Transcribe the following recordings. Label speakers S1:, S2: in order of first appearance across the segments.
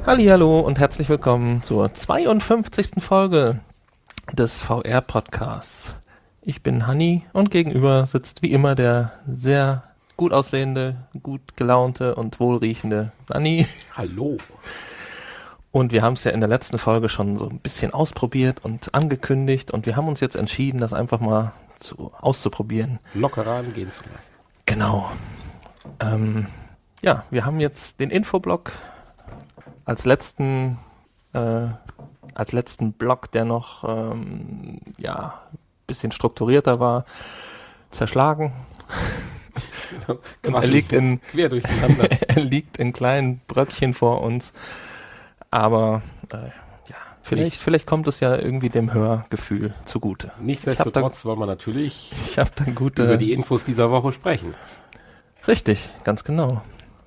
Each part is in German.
S1: Hallihallo und herzlich willkommen zur 52. Folge des VR-Podcasts. Ich bin Hanni und gegenüber sitzt wie immer der sehr gut aussehende, gut gelaunte und wohlriechende Nanni.
S2: Hallo.
S1: Und wir haben es ja in der letzten Folge schon so ein bisschen ausprobiert und angekündigt und wir haben uns jetzt entschieden, das einfach mal auszuprobieren.
S2: Locker rangehen zu lassen.
S1: Genau. Ja, wir haben jetzt den Infoblog als letzten Block, der noch bisschen strukturierter war, zerschlagen.
S2: Genau.
S1: Und er liegt
S2: quer durcheinander.
S1: er liegt in kleinen Bröckchen vor uns. Aber vielleicht kommt es ja irgendwie dem Hörgefühl zugute.
S2: Nichtsdestotrotz wollen wir natürlich
S1: über
S2: die Infos dieser Woche sprechen.
S1: Richtig, ganz genau.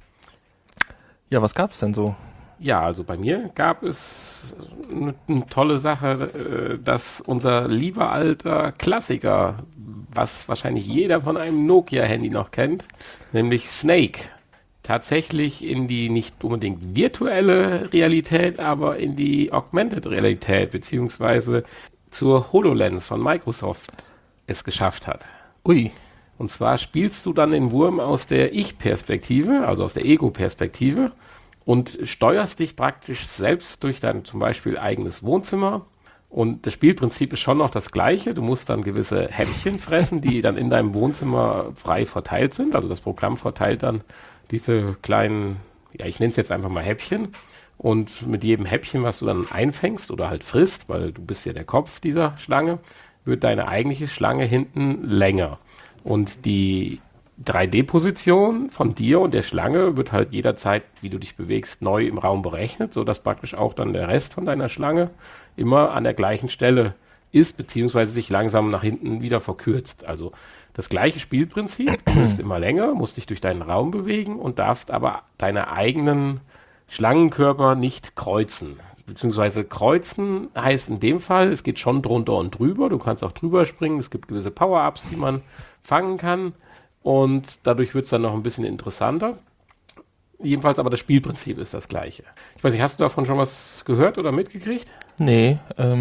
S1: Ja, was gab's denn so?
S2: Ja, also bei mir gab es eine tolle Sache, dass unser lieber alter Klassiker, was wahrscheinlich jeder von einem Nokia-Handy noch kennt, nämlich Snake, tatsächlich in die nicht unbedingt virtuelle Realität, aber in die Augmented Realität beziehungsweise zur HoloLens von Microsoft es geschafft hat.
S1: Ui.
S2: Und zwar spielst du dann den Wurm aus der Ich-Perspektive, also aus der Ego-Perspektive, und steuerst dich praktisch selbst durch dein zum Beispiel eigenes Wohnzimmer. Und das Spielprinzip ist schon noch das gleiche. Du musst dann gewisse Häppchen fressen, die dann in deinem Wohnzimmer frei verteilt sind. Also das Programm verteilt dann diese kleinen, ich nenne es jetzt einfach mal Häppchen. Und mit jedem Häppchen, was du dann einfängst oder halt frisst, weil du bist ja der Kopf dieser Schlange, wird deine eigentliche Schlange hinten länger. Und die 3D-Position von dir und der Schlange wird halt jederzeit, wie du dich bewegst, neu im Raum berechnet, sodass praktisch auch dann der Rest von deiner Schlange immer an der gleichen Stelle ist, beziehungsweise sich langsam nach hinten wieder verkürzt. Also das gleiche Spielprinzip, du wirst immer länger, musst dich durch deinen Raum bewegen und darfst aber deine eigenen Schlangenkörper nicht kreuzen. Beziehungsweise kreuzen heißt in dem Fall, es geht schon drunter und drüber, du kannst auch drüber springen, es gibt gewisse Power-Ups, die man fangen kann. Und dadurch wird es dann noch ein bisschen interessanter. Jedenfalls aber das Spielprinzip ist das gleiche. Ich weiß nicht, hast du davon schon was gehört oder mitgekriegt?
S1: Nee,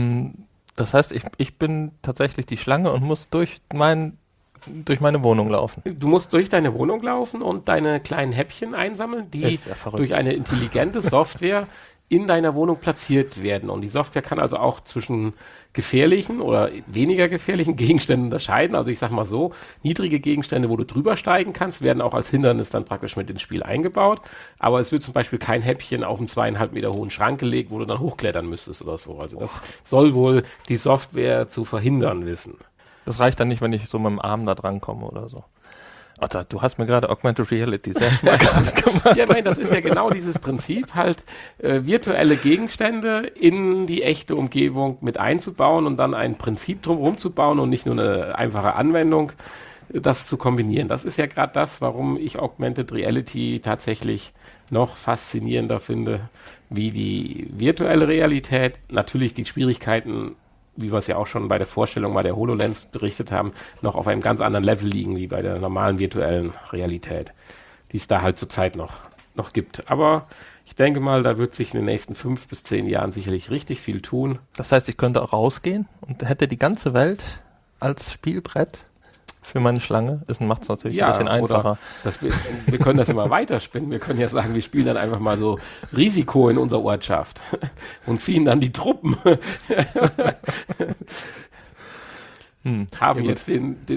S1: das heißt, ich bin tatsächlich die Schlange und muss durch meine Wohnung laufen.
S2: Du musst durch deine Wohnung laufen und deine kleinen Häppchen einsammeln, die durch eine intelligente Software in deiner Wohnung platziert werden. Und die Software kann also auch zwischen gefährlichen oder weniger gefährlichen Gegenständen unterscheiden. Also ich sag mal so, niedrige Gegenstände, wo du drüber steigen kannst, werden auch als Hindernis dann praktisch mit ins Spiel eingebaut. Aber es wird zum Beispiel kein Häppchen auf einen 2,5 Meter hohen Schrank gelegt, wo du dann hochklettern müsstest oder so. Also das soll wohl die Software zu verhindern wissen.
S1: Das reicht dann nicht, wenn ich so mit dem Arm da dran komme oder so. Alter, du hast mir gerade Augmented Reality sehr schmackhaft gemacht.
S2: Ja, nein, das ist ja genau dieses Prinzip, halt virtuelle Gegenstände in die echte Umgebung mit einzubauen und dann ein Prinzip drumherum zu bauen und nicht nur eine einfache Anwendung, das zu kombinieren. Das ist ja gerade das, warum ich Augmented Reality tatsächlich noch faszinierender finde, wie die virtuelle Realität. Natürlich die Schwierigkeiten, wie wir es ja auch schon bei der Vorstellung bei der HoloLens berichtet haben, noch auf einem ganz anderen Level liegen, wie bei der normalen virtuellen Realität, die es da halt zurzeit noch gibt. Aber ich denke mal, da wird sich in den nächsten 5 bis 10 Jahren sicherlich richtig viel tun.
S1: Das heißt, ich könnte auch rausgehen und hätte die ganze Welt als Spielbrett für meine Schlange. Macht es natürlich ein bisschen einfacher.
S2: Wir können das immer weiterspinnen. Wir können ja sagen, wir spielen dann einfach mal so Risiko in unserer Ortschaft und ziehen dann die Truppen. Haben jetzt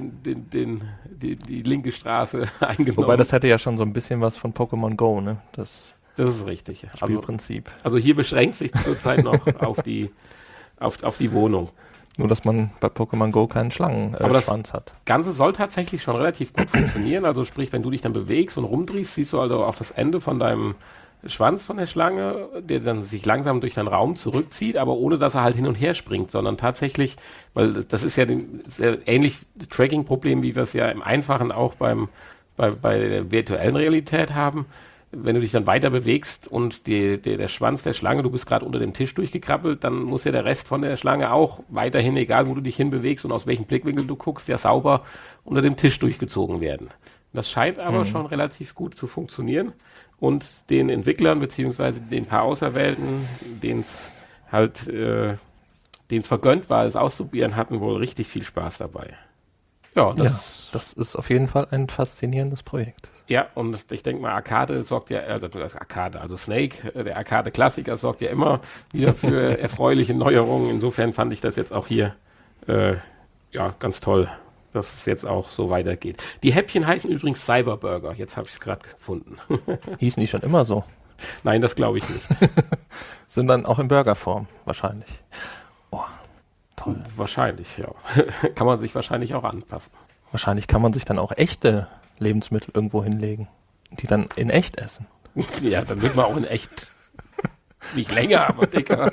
S2: die linke Straße eingenommen.
S1: Wobei das hätte ja schon so ein bisschen was von Pokémon Go, ne?
S2: Das ist richtig.
S1: Spielprinzip.
S2: Also hier beschränkt sich zurzeit noch auf die Wohnung.
S1: Nur, dass man bei Pokémon Go keinen Schlangenschwanz hat.
S2: Das Ganze soll tatsächlich schon relativ gut funktionieren. Also sprich, wenn du dich dann bewegst und rumdrehst, siehst du also auch das Ende von deinem Schwanz von der Schlange, der dann sich langsam durch deinen Raum zurückzieht, aber ohne, dass er halt hin und her springt, sondern tatsächlich, weil das ist ja ähnlich Tracking-Problem, wie wir es ja im Einfachen auch bei der virtuellen Realität haben. Wenn du dich dann weiter bewegst und der Schwanz der Schlange, du bist gerade unter dem Tisch durchgekrabbelt, dann muss ja der Rest von der Schlange auch weiterhin, egal wo du dich hinbewegst und aus welchem Blickwinkel du guckst, ja sauber unter dem Tisch durchgezogen werden. Das scheint aber schon relativ gut zu funktionieren und den Entwicklern beziehungsweise den paar Auserwählten, denen es halt, denen es vergönnt war, es auszuprobieren, hatten wohl richtig viel Spaß dabei. Ja,
S1: das ist auf jeden Fall ein faszinierendes Projekt.
S2: Ja, und ich denke mal, Arcade sorgt ja, also Snake, der Arcade-Klassiker sorgt ja immer wieder für erfreuliche Neuerungen. Insofern fand ich das jetzt auch hier, ganz toll, dass es jetzt auch so weitergeht. Die Häppchen heißen übrigens Cyberburger. Jetzt habe ich es gerade gefunden.
S1: Hießen die schon immer so?
S2: Nein, das glaube ich nicht.
S1: Sind dann auch in Burgerform, wahrscheinlich. Oh, toll.
S2: Wahrscheinlich, ja. Kann man sich wahrscheinlich auch anpassen.
S1: Wahrscheinlich kann man sich dann auch echte Lebensmittel irgendwo hinlegen, die dann in echt essen.
S2: Ja, dann wird man auch in echt nicht länger, aber dicker.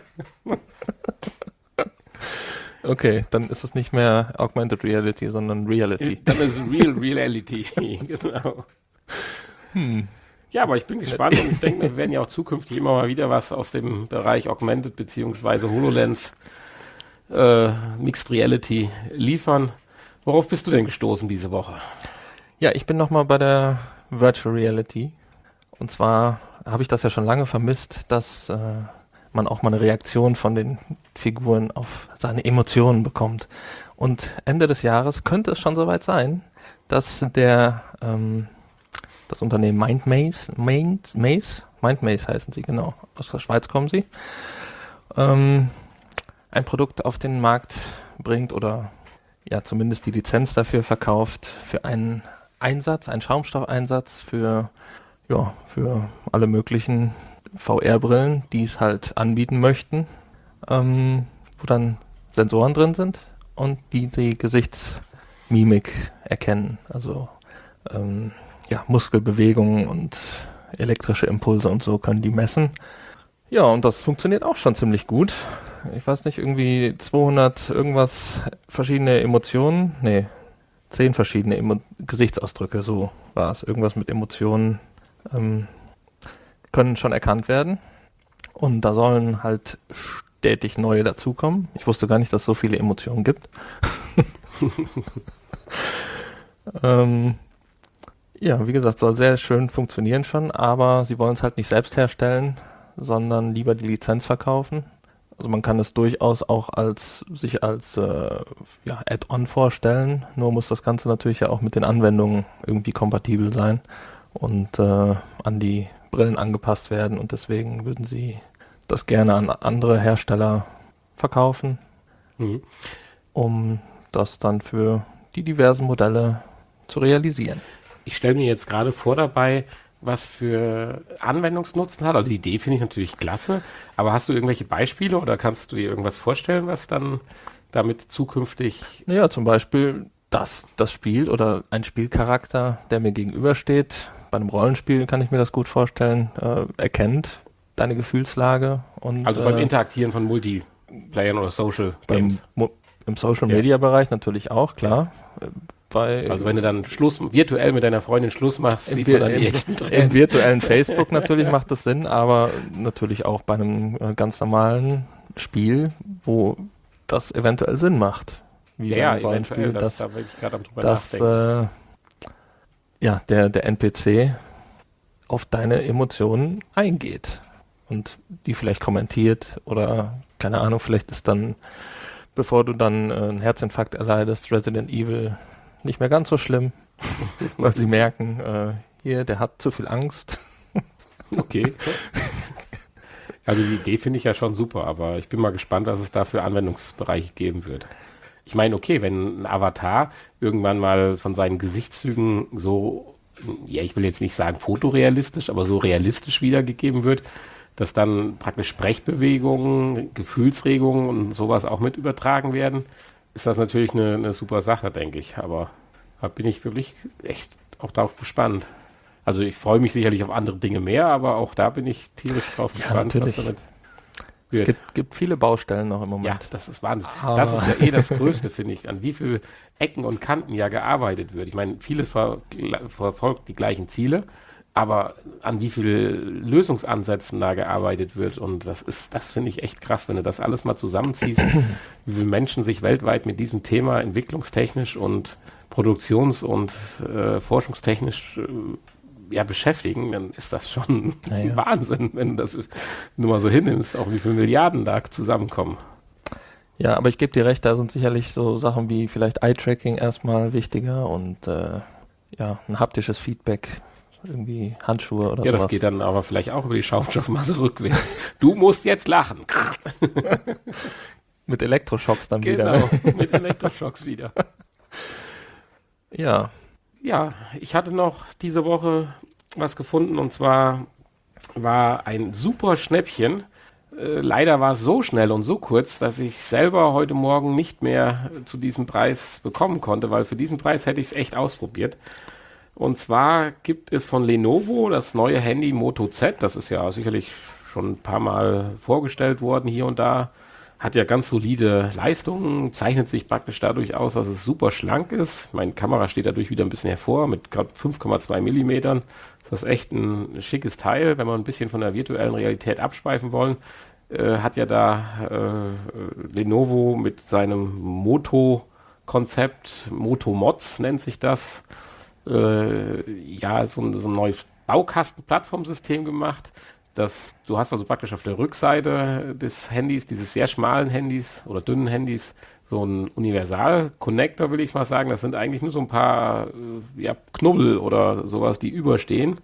S1: Okay, dann ist es nicht mehr Augmented Reality, sondern Reality.
S2: Dann ist es Real Reality, genau. Ja, aber ich bin gespannt und ich denke, wir werden ja auch zukünftig immer mal wieder was aus dem Bereich Augmented bzw. HoloLens Mixed Reality liefern. Worauf bist du denn gestoßen diese Woche?
S1: Ja, ich bin nochmal bei der Virtual Reality. Und zwar habe ich das ja schon lange vermisst, dass man auch mal eine Reaktion von den Figuren auf seine Emotionen bekommt. Und Ende des Jahres könnte es schon soweit sein, dass das Unternehmen Mindmaze heißen sie, genau, aus der Schweiz kommen sie, ein Produkt auf den Markt bringt oder ja zumindest die Lizenz dafür verkauft für einen Einsatz, einen Schaumstoffeinsatz für alle möglichen VR-Brillen, die es halt anbieten möchten, wo dann Sensoren drin sind und die Gesichtsmimik erkennen, also Muskelbewegungen und elektrische Impulse und so können die messen. Ja, und das funktioniert auch schon ziemlich gut. Ich weiß nicht, irgendwie 200 irgendwas verschiedene Emotionen, 10 verschiedene Gesichtsausdrücke, so war es. Irgendwas mit Emotionen können schon erkannt werden. Und da sollen halt stetig neue dazukommen. Ich wusste gar nicht, dass es so viele Emotionen gibt. Ja, wie gesagt, soll sehr schön funktionieren schon, aber sie wollen es halt nicht selbst herstellen, sondern lieber die Lizenz verkaufen. Also man kann es durchaus auch als Add-on vorstellen, nur muss das Ganze natürlich ja auch mit den Anwendungen irgendwie kompatibel sein und an die Brillen angepasst werden und deswegen würden sie das gerne an andere Hersteller verkaufen, um das dann für die diversen Modelle zu realisieren.
S2: Ich stelle mir jetzt gerade vor dabei, was für Anwendungsnutzen hat. Also die Idee finde ich natürlich klasse, aber hast du irgendwelche Beispiele oder kannst du dir irgendwas vorstellen, was dann damit zukünftig...
S1: Naja, zum Beispiel, dass das Spiel oder ein Spielcharakter, der mir gegenübersteht, bei einem Rollenspiel kann ich mir das gut vorstellen, erkennt deine Gefühlslage. Und,
S2: also beim Interagieren von Multiplayern oder Social Games.
S1: Im Social-Media-Bereich natürlich auch, klar.
S2: Also wenn du dann virtuell mit deiner Freundin Schluss machst, sieht man dann die echten Tränen.
S1: Im virtuellen Facebook natürlich macht das Sinn, aber natürlich auch bei einem ganz normalen Spiel, wo das eventuell Sinn macht. Wie
S2: eventuell, da bin ich gerade am drüber nachdenken.
S1: Der NPC auf deine Emotionen eingeht und die vielleicht kommentiert oder, keine Ahnung, vielleicht ist dann, bevor du dann einen Herzinfarkt erleidest, Resident Evil nicht mehr ganz so schlimm, weil sie merken, der hat zu viel Angst.
S2: Okay. Also die Idee finde ich ja schon super, aber ich bin mal gespannt, was es da für Anwendungsbereiche geben wird. Ich meine, okay, wenn ein Avatar irgendwann mal von seinen Gesichtszügen so, ich will jetzt nicht sagen fotorealistisch, aber so realistisch wiedergegeben wird, dass dann praktisch Sprechbewegungen, Gefühlsregungen und sowas auch mit übertragen werden, ist das natürlich eine super Sache, denke ich. Aber da bin ich wirklich echt auch darauf gespannt. Also ich freue mich sicherlich auf andere Dinge mehr, aber auch da bin ich tierisch drauf gespannt,
S1: natürlich.
S2: Was damit wird.
S1: Es gibt viele Baustellen noch im Moment.
S2: Ja, das ist Wahnsinn. Das ist ja das Größte, finde ich, an wie viel Ecken und Kanten ja gearbeitet wird. Ich meine, vieles verfolgt die gleichen Ziele, aber an wie viel Lösungsansätzen da gearbeitet wird und das finde ich echt krass, wenn du das alles mal zusammenziehst, wie viele Menschen sich weltweit mit diesem Thema entwicklungstechnisch und produktions- und forschungstechnisch beschäftigen, dann ist das schon Wahnsinn, wenn du das nur mal so hinnimmst, auch wie viele Milliarden da zusammenkommen.
S1: Ja, aber ich gebe dir recht, da sind sicherlich so Sachen wie vielleicht Eye-Tracking erstmal wichtiger und ein haptisches Feedback, irgendwie Handschuhe oder sowas.
S2: Ja, das geht dann aber vielleicht auch über die Schaumstoffmasse rückwärts. Du musst jetzt lachen.
S1: Mit Elektroschocks dann wieder.
S2: Genau, mit Elektroschocks wieder.
S1: Ja.
S2: Ja, ich hatte noch diese Woche was gefunden und zwar war ein super Schnäppchen. Leider war es so schnell und so kurz, dass ich selber heute Morgen nicht mehr zu diesem Preis bekommen konnte, weil für diesen Preis hätte ich es echt ausprobiert. Und zwar gibt es von Lenovo das neue Handy Moto Z. Das ist ja sicherlich schon ein paar Mal vorgestellt worden hier und da. Hat ja ganz solide Leistungen, zeichnet sich praktisch dadurch aus, dass es super schlank ist. Meine Kamera steht dadurch wieder ein bisschen hervor, mit gerade 5,2 Millimetern. Das ist echt ein schickes Teil, wenn wir ein bisschen von der virtuellen Realität abschweifen wollen. Hat ja da Lenovo mit seinem Moto-Konzept, Moto Mods nennt sich das, so ein neues Baukasten-Plattformsystem gemacht. Du hast also praktisch auf der Rückseite des Handys, dieses sehr schmalen Handys oder dünnen Handys, so ein Universal-Connector, will ich mal sagen. Das sind eigentlich nur so ein paar Knubbel oder sowas, die überstehen,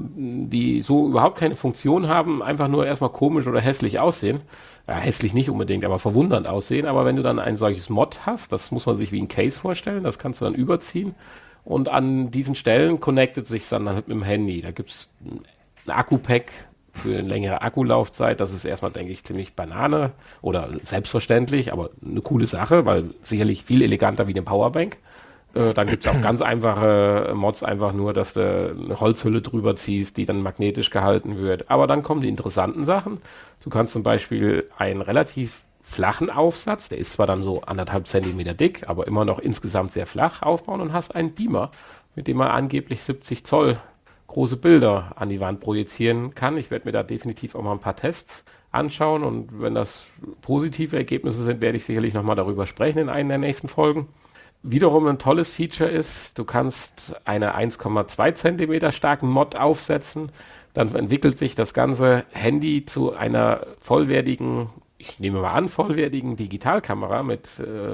S2: die so überhaupt keine Funktion haben, einfach nur erstmal komisch oder hässlich aussehen. Ja, hässlich nicht unbedingt, aber verwundernd aussehen. Aber wenn du dann ein solches Mod hast, das muss man sich wie ein Case vorstellen, das kannst du dann überziehen. Und an diesen Stellen connectet sich dann halt mit dem Handy. Da gibt es ein Akku-Pack für eine längere Akkulaufzeit. Das ist erstmal, denke ich, ziemlich Banane oder selbstverständlich, aber eine coole Sache, weil sicherlich viel eleganter wie eine Powerbank. Dann gibt es auch ganz einfache Mods, einfach nur, dass du eine Holzhülle drüber ziehst, die dann magnetisch gehalten wird. Aber dann kommen die interessanten Sachen. Du kannst zum Beispiel einen relativ flachen Aufsatz, der ist zwar dann so 1,5 Zentimeter dick, aber immer noch insgesamt sehr flach aufbauen und hast einen Beamer, mit dem man angeblich 70 Zoll große Bilder an die Wand projizieren kann. Ich werde mir da definitiv auch mal ein paar Tests anschauen und wenn das positive Ergebnisse sind, werde ich sicherlich nochmal darüber sprechen in einer der nächsten Folgen. Wiederum ein tolles Feature ist, du kannst eine 1,2 Zentimeter starken Mod aufsetzen, dann entwickelt sich das ganze Handy zu einer vollwertigen, ich nehme mal an, vollwertigen Digitalkamera mit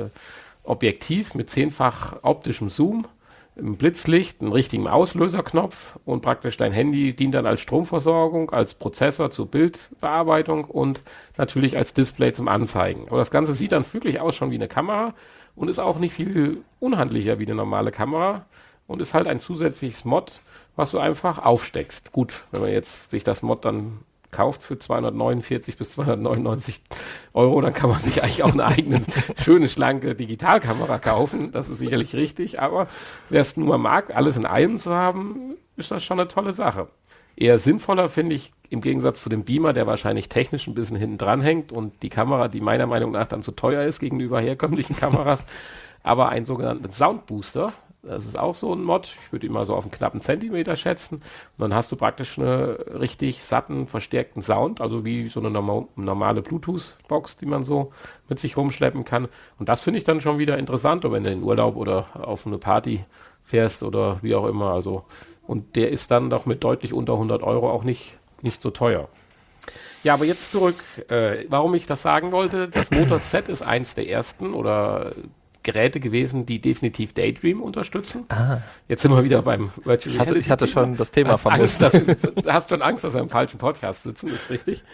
S2: Objektiv, mit 10-fach optischem Zoom, ein Blitzlicht, einen richtigen Auslöserknopf und praktisch dein Handy dient dann als Stromversorgung, als Prozessor zur Bildbearbeitung und natürlich als Display zum Anzeigen. Aber das Ganze sieht dann wirklich aus schon wie eine Kamera und ist auch nicht viel unhandlicher wie eine normale Kamera und ist halt ein zusätzliches Mod, was du einfach aufsteckst. Gut, wenn man jetzt sich das Mod dann kauft für 249 bis 299 Euro, dann kann man sich eigentlich auch eine eigene schöne, schlanke Digitalkamera kaufen. Das ist sicherlich richtig, aber wer es nur mag, alles in einem zu haben, ist das schon eine tolle Sache. Eher sinnvoller finde ich im Gegensatz zu dem Beamer, der wahrscheinlich technisch ein bisschen hinten dran hängt und die Kamera, die meiner Meinung nach dann zu teuer ist gegenüber herkömmlichen Kameras, aber einen sogenannten Soundbooster. Das ist auch so ein Mod. Ich würde ihn mal so auf einen knappen Zentimeter schätzen. Und dann hast du praktisch einen richtig satten, verstärkten Sound, also wie so eine normale Bluetooth-Box, die man so mit sich rumschleppen kann. Und das finde ich dann schon wieder interessant, wenn du in Urlaub oder auf eine Party fährst oder wie auch immer. Also, und der ist dann doch mit deutlich unter 100 Euro auch nicht so teuer. Ja, aber jetzt zurück, warum ich das sagen wollte. Das Moto Z ist eins der ersten oder Geräte gewesen, die definitiv Daydream unterstützen. Ah. Jetzt sind wir wieder beim Virtual Reality.
S1: Ich hatte schon das Thema vermisst.
S2: Du hast schon Angst, dass wir im falschen Podcast sitzen, ist richtig.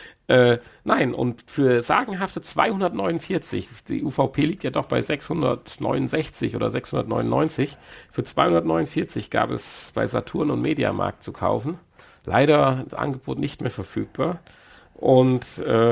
S2: Nein, und für sagenhafte 249, die UVP liegt ja doch bei 669 oder 699, für 249 gab es bei Saturn und Mediamarkt zu kaufen. Leider das Angebot nicht mehr verfügbar. Und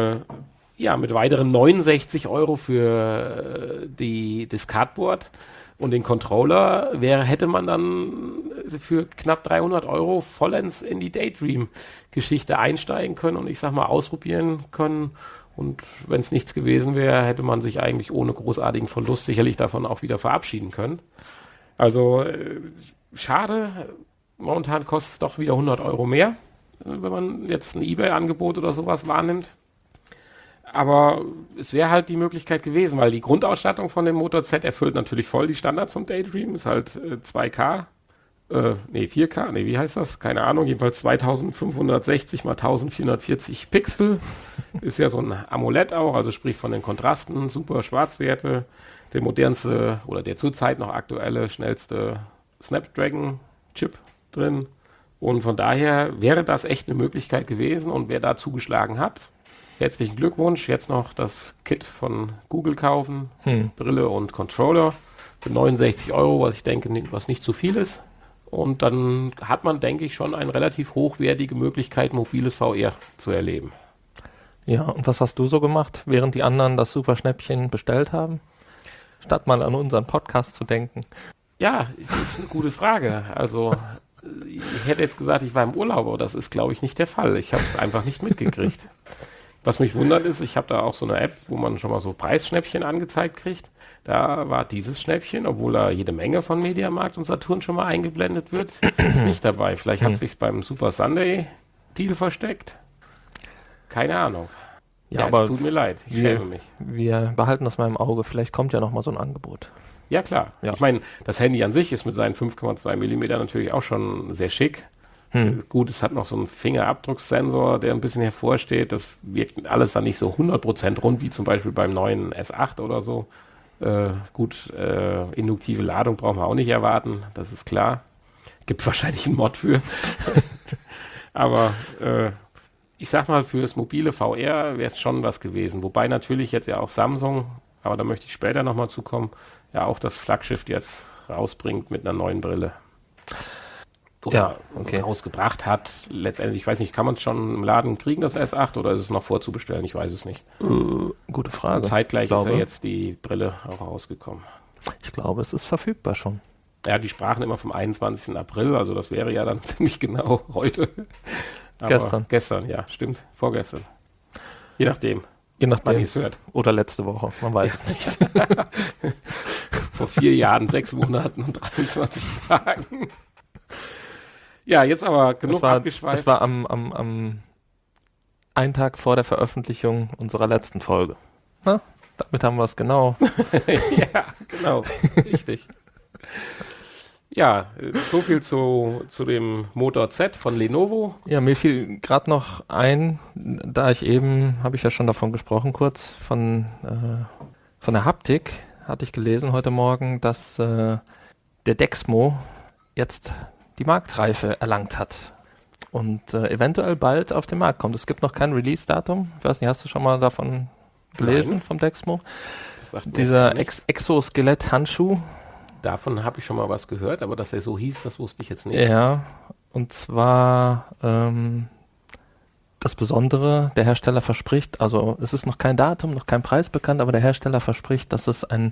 S2: mit weiteren 69 Euro für das Cardboard und den Controller hätte man dann für knapp 300 Euro vollends in die Daydream-Geschichte einsteigen können und ich sag mal ausprobieren können. Und wenn es nichts gewesen wäre, hätte man sich eigentlich ohne großartigen Verlust sicherlich davon auch wieder verabschieden können. Also schade, momentan kostet es doch wieder 100 Euro mehr, wenn man jetzt ein eBay-Angebot oder sowas wahrnimmt. Aber es wäre halt die Möglichkeit gewesen, weil die Grundausstattung von dem Motor Z erfüllt natürlich voll die Standards vom Daydream. Ist halt 2K, 4K, wie heißt das? Keine Ahnung, jedenfalls 2560 mal 1440 Pixel. Ist ja so ein AMOLED auch, also sprich von den Kontrasten, super Schwarzwerte, der modernste oder der zurzeit noch aktuelle, schnellste Snapdragon-Chip drin. Und von daher wäre das echt eine Möglichkeit gewesen und wer da zugeschlagen hat, herzlichen Glückwunsch. Jetzt noch das Kit von Google kaufen, Brille und Controller für 69 €, was ich denke, was nicht zu viel ist. Und dann hat man, denke ich, schon eine relativ hochwertige Möglichkeit, mobiles VR zu erleben.
S1: Ja, und was hast du so gemacht, während die anderen das Super-Schnäppchen bestellt haben? Statt mal an unseren Podcast zu denken.
S2: Ja, das ist eine gute Frage. Also, ich hätte jetzt gesagt, ich war im Urlaub, aber das ist, glaube ich, nicht der Fall. Ich habe es einfach nicht mitgekriegt. Was mich wundert ist, ich habe da auch so eine App, wo man schon mal so Preisschnäppchen angezeigt kriegt. Da war dieses Schnäppchen, obwohl da jede Menge von Mediamarkt und Saturn schon mal eingeblendet wird, nicht dabei. Vielleicht hat sich's beim Super Sunday Deal versteckt. Keine Ahnung.
S1: Ja, aber
S2: es tut mir leid, ich schäme mich.
S1: Wir behalten das mal im Auge. Vielleicht kommt ja noch mal so ein Angebot.
S2: Ja, klar.
S1: Ja.
S2: Ich meine, das Handy an sich ist mit seinen 5,2 mm natürlich auch schon sehr schick. Gut, es hat noch so einen Fingerabdruckssensor, der ein bisschen hervorsteht. Das wirkt alles dann nicht so 100% rund, wie zum Beispiel beim neuen S8 oder so. Induktive Ladung brauchen wir auch nicht erwarten, das ist klar. Gibt wahrscheinlich einen Mod für. Aber ich sag mal, fürs mobile VR wäre es schon was gewesen. Wobei natürlich jetzt ja auch Samsung, aber da möchte ich später nochmal zukommen, ja auch das Flaggschiff jetzt rausbringt mit einer neuen Brille. Oder rausgebracht hat. Letztendlich, ich weiß nicht, kann man es schon im Laden kriegen, das S8, oder ist es noch vorzubestellen? Ich weiß es nicht.
S1: Gute Frage.
S2: Und zeitgleich ist ja jetzt die Brille auch rausgekommen.
S1: Ich glaube, es ist verfügbar schon.
S2: Ja, die sprachen immer vom 21. April, also das wäre ja dann ziemlich genau heute. Aber
S1: Gestern.
S2: Gestern, ja, stimmt. Vorgestern. Je nachdem.
S1: Wann
S2: ihr es hört.
S1: Oder letzte Woche, man weiß es nicht.
S2: Vor 4 Jahren, 6 Monaten und 23 Tagen. Ja, jetzt aber genug abgeschweift.
S1: Es war am einen Tag vor der Veröffentlichung unserer letzten Folge. Na, damit haben wir es genau.
S2: Ja, genau. Richtig. Ja, so viel zu dem Motor Z von Lenovo.
S1: Ja, mir fiel gerade noch ein, da ich eben, habe ich ja schon davon gesprochen kurz, von der Haptik, hatte ich gelesen heute Morgen, dass der Dexmo jetzt die Marktreife erlangt hat und eventuell bald auf den Markt kommt. Es gibt noch kein Release-Datum. Ich weiß nicht, hast du schon mal davon gelesen,
S2: Nein.
S1: vom Dexmo?
S2: Dieser
S1: Exoskelett-Handschuh.
S2: Davon habe ich schon mal was gehört, aber dass er so hieß, das wusste ich jetzt nicht.
S1: Ja, und zwar das Besondere, der Hersteller verspricht, also es ist noch kein Datum, noch kein Preis bekannt, aber der Hersteller verspricht, dass es ein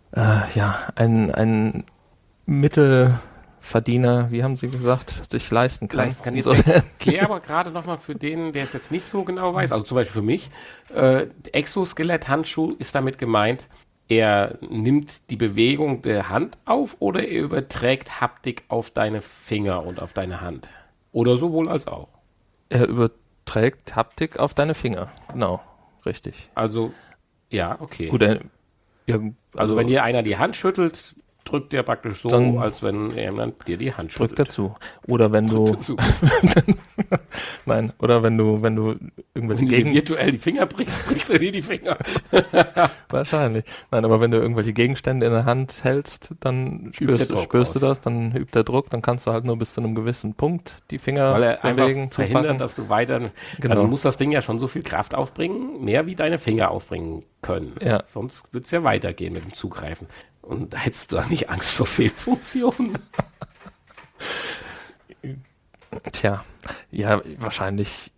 S1: Mittelverdiener, wie haben Sie gesagt, sich leisten kann.
S2: Jetzt erklär aber gerade nochmal für den, der es jetzt nicht so genau weiß, also zum Beispiel für mich, Exoskelett-Handschuh ist damit gemeint, er nimmt die Bewegung der Hand auf oder er überträgt Haptik auf deine Finger und auf deine Hand? Oder sowohl als auch?
S1: Er überträgt Haptik auf deine Finger, genau, richtig.
S2: Also, ja, okay.
S1: Gut,
S2: also wenn dir einer die Hand schüttelt, drückt er praktisch so,
S1: dann
S2: als wenn jemand dir die Hand schüttelt.
S1: Drückt dazu. Oder wenn du nein, oder wenn du irgendwelche
S2: virtuell die Finger brichst er dir die Finger.
S1: Wahrscheinlich. Nein, aber wenn du irgendwelche Gegenstände in der Hand hältst, dann spürst du das, dann übt der Druck, dann kannst du halt nur bis zu einem gewissen Punkt die Finger
S2: weil er
S1: bewegen,
S2: einfach verhindert, dass du weiter, dann muss das Ding ja schon so viel Kraft aufbringen, mehr wie deine Finger aufbringen können.
S1: Ja.
S2: Sonst wird es ja weitergehen mit dem Zugreifen. Und da hättest du auch nicht Angst vor Fehlfunktionen.
S1: Tja, ja, wahrscheinlich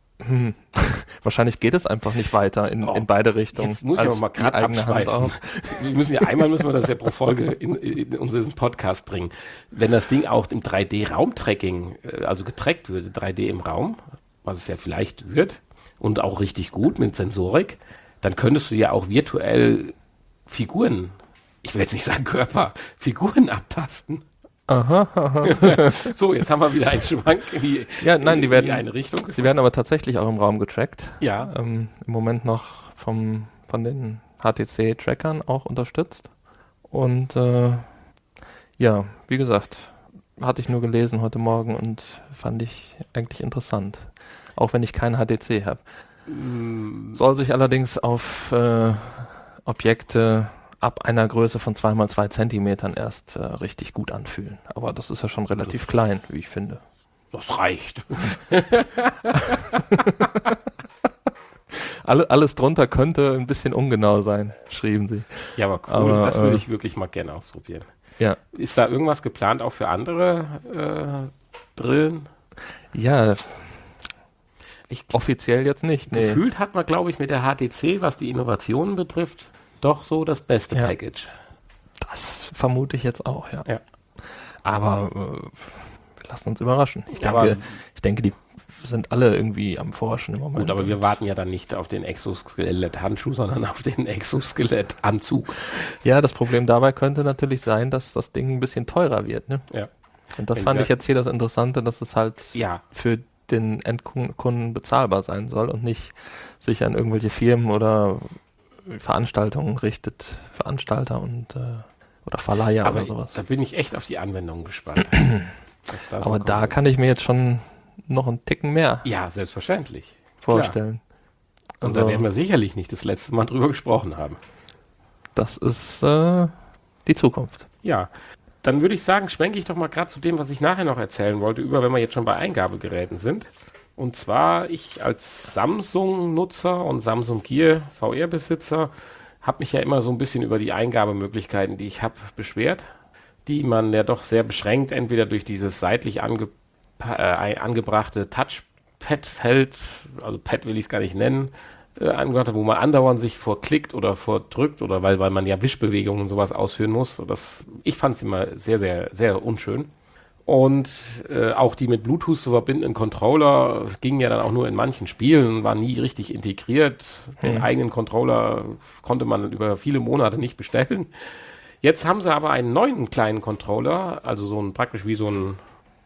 S1: geht es einfach nicht weiter in beide Richtungen.
S2: Jetzt muss ich aber mal gerade abschweifen. Müssen wir das ja pro Folge in unseren Podcast bringen. Wenn das Ding auch im 3D-Raumtracking, also getrackt würde, 3D im Raum, was es ja vielleicht wird, und auch richtig gut mit Sensorik, dann könntest du ja auch virtuell Figuren, ich will jetzt nicht sagen Körper, Figuren abtasten.
S1: Aha.
S2: So, jetzt haben wir wieder einen Schwank
S1: Ja, nein, die
S2: in
S1: werden,
S2: eine Richtung.
S1: sie werden aber tatsächlich auch im Raum getrackt.
S2: Ja,
S1: Im Moment noch von den HTC-Trackern auch unterstützt. Und ja, wie gesagt, hatte ich nur gelesen heute Morgen und fand ich eigentlich interessant. Auch wenn ich keinen HTC habe. Soll sich allerdings auf Objekte ab einer Größe von 2x2 Zentimetern erst richtig gut anfühlen. Aber das ist ja schon relativ klein, wie ich finde.
S2: das reicht.
S1: Alles drunter könnte ein bisschen ungenau sein, schrieben sie.
S2: Ja, aber cool,
S1: Aber,
S2: das würde ich wirklich mal gerne ausprobieren.
S1: Ja,
S2: Ist da irgendwas geplant auch für andere Brillen?
S1: ja,
S2: Ich
S1: offiziell jetzt nicht. Nee.
S2: Gefühlt hat man, glaube ich, mit der HTC, was die Innovationen betrifft, doch so das beste
S1: Ja.
S2: Package.
S1: Das vermute ich jetzt auch, ja.
S2: Ja.
S1: Aber wir lassen uns überraschen. Ich
S2: Aber-
S1: denke, die sind alle irgendwie am Forschen im Moment.
S2: Gut, aber wir warten ja dann nicht auf den Exoskelett-Handschuh, sondern auf den Exoskelett-Anzug.
S1: Ja, das Problem dabei könnte natürlich sein, dass das Ding ein bisschen teurer wird. Ne?
S2: Ja.
S1: Und das
S2: Wenn
S1: fand
S2: wir-
S1: ich jetzt hier das Interessante, dass es halt
S2: Ja,
S1: für den Endkunden bezahlbar sein soll und nicht sich an irgendwelche Firmen oder Veranstaltungen richtet, Veranstalter und oder Verleiher
S2: aber
S1: oder sowas.
S2: da bin ich echt auf die Anwendung gespannt. Was da so
S1: Aber
S2: kommt.
S1: da kann ich mir jetzt schon noch einen Ticken mehr
S2: Ja, selbstverständlich.
S1: vorstellen.
S2: Und
S1: Also,
S2: da werden wir sicherlich nicht das letzte Mal drüber gesprochen haben.
S1: das ist die Zukunft.
S2: Ja, dann würde ich sagen, schwenke ich doch mal gerade zu dem, was ich nachher noch erzählen wollte, über, wenn wir jetzt schon bei Eingabegeräten sind. Und zwar, ich als Samsung-Nutzer und Samsung Gear VR-Besitzer habe mich ja immer so ein bisschen über die Eingabemöglichkeiten, die ich habe, beschwert, die man ja doch sehr beschränkt, entweder durch dieses seitlich angebrachte Touchpad-Feld, also Pad will ich es gar nicht nennen, angebracht hat, wo man andauernd sich vorklickt oder vordrückt oder weil man ja Wischbewegungen und sowas ausführen muss. Ich fand es immer sehr, sehr, sehr unschön. Und auch die mit Bluetooth zu verbindenden Controller gingen ja dann auch nur in manchen Spielen, waren nie richtig integriert. Den eigenen Controller konnte man über viele Monate nicht bestellen. Jetzt haben sie aber einen neuen kleinen Controller, also so ein praktisch wie so ein,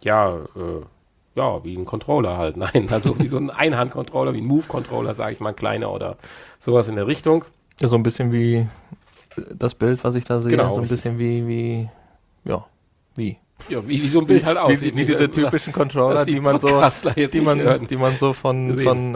S2: wie ein Controller halt. Nein, also wie so ein Einhand-Controller, wie ein Move-Controller, sage ich mal, ein kleiner oder sowas in der Richtung.
S1: Ja, so ein bisschen wie das Bild, was ich da sehe,
S2: Genau,
S1: so ein
S2: richtig.
S1: bisschen wie.
S2: Ja, wie so ein Bild halt aussieht.
S1: Wie diese typischen Controller,
S2: was
S1: die man so,
S2: Podcastler jetzt nicht hören.
S1: die man so von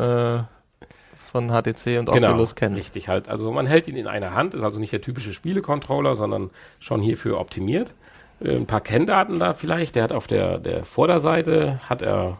S1: HTC und Oculus kennt.
S2: Richtig halt. Also man hält ihn in einer Hand, ist also nicht der typische Spielecontroller, sondern schon hierfür optimiert. Ein paar Kenndaten da vielleicht. Der hat auf der Vorderseite hat er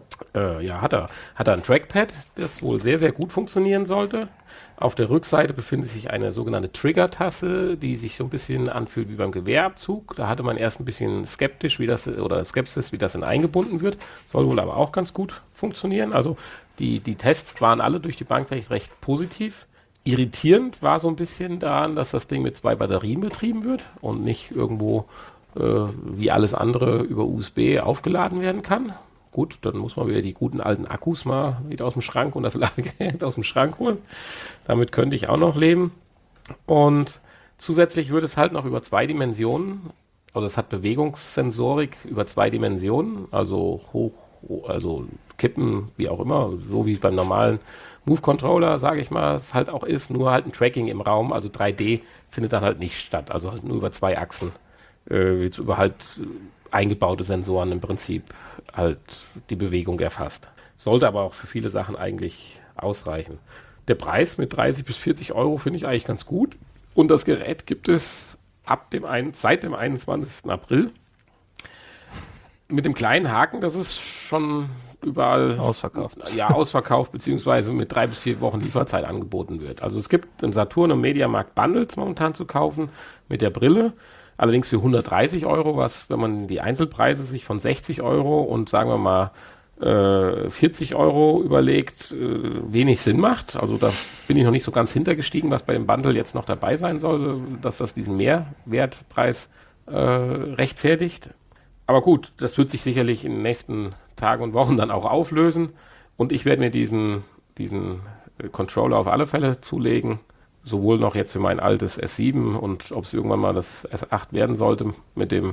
S2: ein Trackpad, das wohl sehr, sehr gut funktionieren sollte. Auf der Rückseite befindet sich eine sogenannte Trigger-Taste, die sich so ein bisschen anfühlt wie beim Gewehrabzug. Da hatte man erst ein bisschen Skepsis, wie das denn eingebunden wird. Soll wohl aber auch ganz gut funktionieren. Also die Tests waren alle durch die Bank recht positiv. Irritierend war so ein bisschen daran, dass das Ding mit 2 Batterien betrieben wird und nicht irgendwo wie alles andere über USB aufgeladen werden kann. Gut, dann muss man wieder die guten alten Akkus mal wieder aus dem Schrank und das Ladegerät aus dem Schrank holen. Damit könnte ich auch noch leben. Und zusätzlich wird es halt noch über 2 Dimensionen, also es hat Bewegungssensorik über 2 Dimensionen, also kippen, wie auch immer, so wie es beim normalen Move-Controller, sage ich mal, es halt auch ist, nur halt ein Tracking im Raum, also 3D findet dann halt nicht statt, also halt nur über 2 Achsen, über halt eingebaute Sensoren im Prinzip halt die Bewegung erfasst. Sollte aber auch für viele Sachen eigentlich ausreichen. Der Preis mit 30 bis 40 Euro finde ich eigentlich ganz gut. Und das Gerät gibt es seit dem 21. April. Mit dem kleinen Haken, dass es schon überall
S1: Ausverkauft.
S2: Ja, ausverkauft, beziehungsweise mit 3 bis 4 Wochen Lieferzeit angeboten wird. Also es gibt im Saturn und Mediamarkt Bundles momentan zu kaufen mit der Brille. Allerdings für 130 Euro, was, wenn man die Einzelpreise sich von 60 Euro und sagen wir mal 40 Euro überlegt, wenig Sinn macht. Also da bin ich noch nicht so ganz hintergestiegen, was bei dem Bundle jetzt noch dabei sein soll, dass das diesen Mehrwertpreis rechtfertigt. Aber gut, das wird sich sicherlich in den nächsten Tagen und Wochen dann auch auflösen. Und ich werde mir diesen Controller auf alle Fälle zulegen. Sowohl noch jetzt für mein altes S7 und ob es irgendwann mal das S8 werden sollte mit dem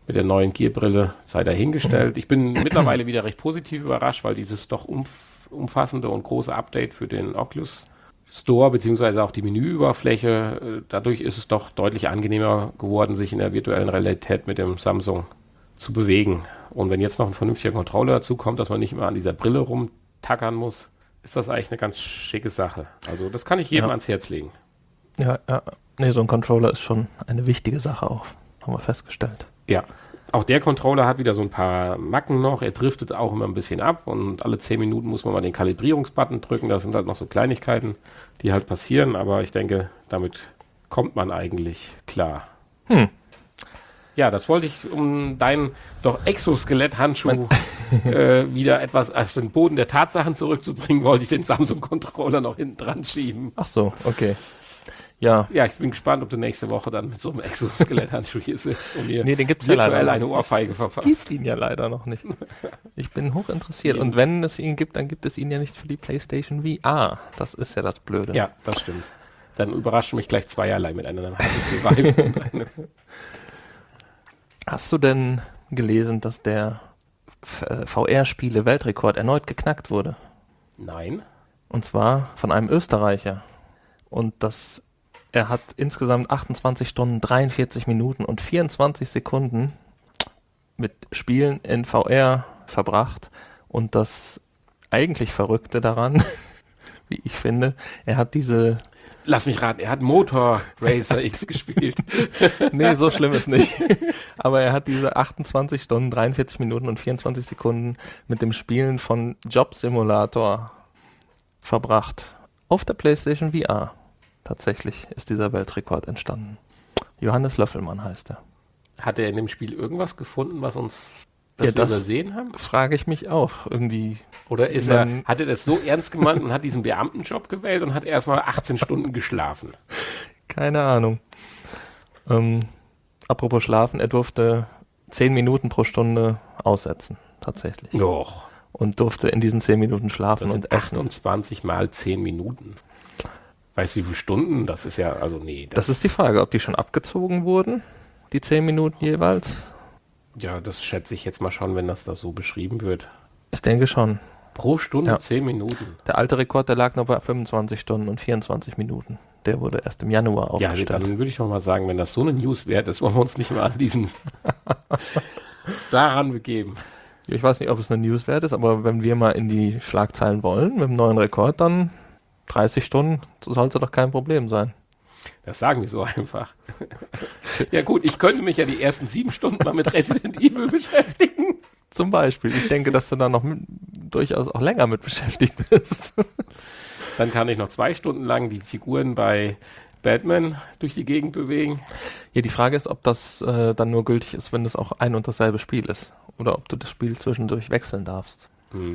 S2: mit der neuen Gear-Brille sei dahingestellt. Ich bin mittlerweile wieder recht positiv überrascht, weil dieses doch umfassende und große Update für den Oculus Store, beziehungsweise auch die Menüüberfläche, dadurch ist es doch deutlich angenehmer geworden, sich in der virtuellen Realität mit dem Samsung zu bewegen. Und wenn jetzt noch ein vernünftiger Controller dazu kommt, dass man nicht immer an dieser Brille rumtackern muss, ist das eigentlich eine ganz schicke Sache. Also das kann ich jedem ans Herz legen.
S1: Ja. Nee, so ein Controller ist schon eine wichtige Sache auch, haben wir festgestellt.
S2: Ja, auch der Controller hat wieder so ein paar Macken noch. Er driftet auch immer ein bisschen ab und alle 10 Minuten muss man mal den Kalibrierungsbutton drücken. Das sind halt noch so Kleinigkeiten, die halt passieren, aber ich denke, damit kommt man eigentlich klar. Ja, das wollte ich, um deinen doch Exoskelett-Handschuh wieder etwas auf den Boden der Tatsachen zurückzubringen, wollte ich den Samsung-Controller noch hinten dran schieben.
S1: Ach so, okay. Ja.
S2: Ja, ich bin gespannt, ob du nächste Woche dann mit so einem Exoskelett-Handschuh hier sitzt und mir
S1: den gibt's ja leider
S2: eine Ohrfeige verfasst.
S1: Es gibt ihn ja leider noch nicht. Ich bin hoch interessiert. Und wenn es ihn gibt, dann gibt es ihn ja nicht für die PlayStation VR. Das ist ja das Blöde.
S2: Ja, das stimmt. Dann überraschen mich gleich zweierlei mit einer HTC Vive und einem.
S1: Hast du denn gelesen, dass der VR-Spiele-Weltrekord erneut geknackt wurde?
S2: Nein.
S1: Und zwar von einem Österreicher. Und er hat insgesamt 28 Stunden, 43 Minuten und 24 Sekunden mit Spielen in VR verbracht. Und das eigentlich Verrückte daran, wie ich finde, er hat diese...
S2: Lass mich raten, er hat Motor Racer X gespielt.
S1: Nee, so schlimm ist nicht. Aber er hat diese 28 Stunden, 43 Minuten und 24 Sekunden mit dem Spielen von Job Simulator verbracht. Auf der PlayStation VR. Tatsächlich ist dieser Weltrekord entstanden. Johannes Löffelmann heißt er.
S2: Hat er in dem Spiel irgendwas gefunden, was uns
S1: wir
S2: übersehen haben?
S1: Frage ich mich auch irgendwie.
S2: Oder hat er das so ernst gemeint und hat diesen Beamtenjob gewählt und hat erstmal 18 Stunden geschlafen?
S1: Keine Ahnung. Apropos Schlafen, er durfte 10 Minuten pro Stunde aussetzen, tatsächlich.
S2: Doch.
S1: Und durfte in diesen 10 Minuten schlafen
S2: das
S1: und
S2: sind
S1: essen.
S2: 28 mal 10 Minuten. Weißt du, wie viele Stunden? Das ist ja, also nee.
S1: Das ist die Frage, ob die schon abgezogen wurden, die 10 Minuten jeweils.
S2: Ja, das schätze ich jetzt mal schon, wenn das da so beschrieben wird.
S1: Ich denke schon.
S2: Pro Stunde 10 Minuten.
S1: Der alte Rekord, der lag noch bei 25 Stunden und 24 Minuten. Der wurde erst im Januar aufgestellt.
S2: Ja, dann würde ich doch mal sagen, wenn das so eine News wert ist, wollen wir uns nicht mal an diesen daran begeben.
S1: Ich weiß nicht, ob es eine News wert ist, aber wenn wir mal in die Schlagzeilen wollen, mit dem neuen Rekord, dann 30 Stunden sollte doch kein Problem sein.
S2: Das sagen wir so einfach. Ja gut, ich könnte mich ja die ersten 7 Stunden mal mit Resident Evil beschäftigen.
S1: Zum Beispiel. Ich denke, dass du da noch durchaus auch länger mit beschäftigt bist.
S2: Dann kann ich noch 2 Stunden lang die Figuren bei Batman durch die Gegend bewegen.
S1: Ja, die Frage ist, ob das dann nur gültig ist, wenn das auch ein und dasselbe Spiel ist. Oder ob du das Spiel zwischendurch wechseln darfst.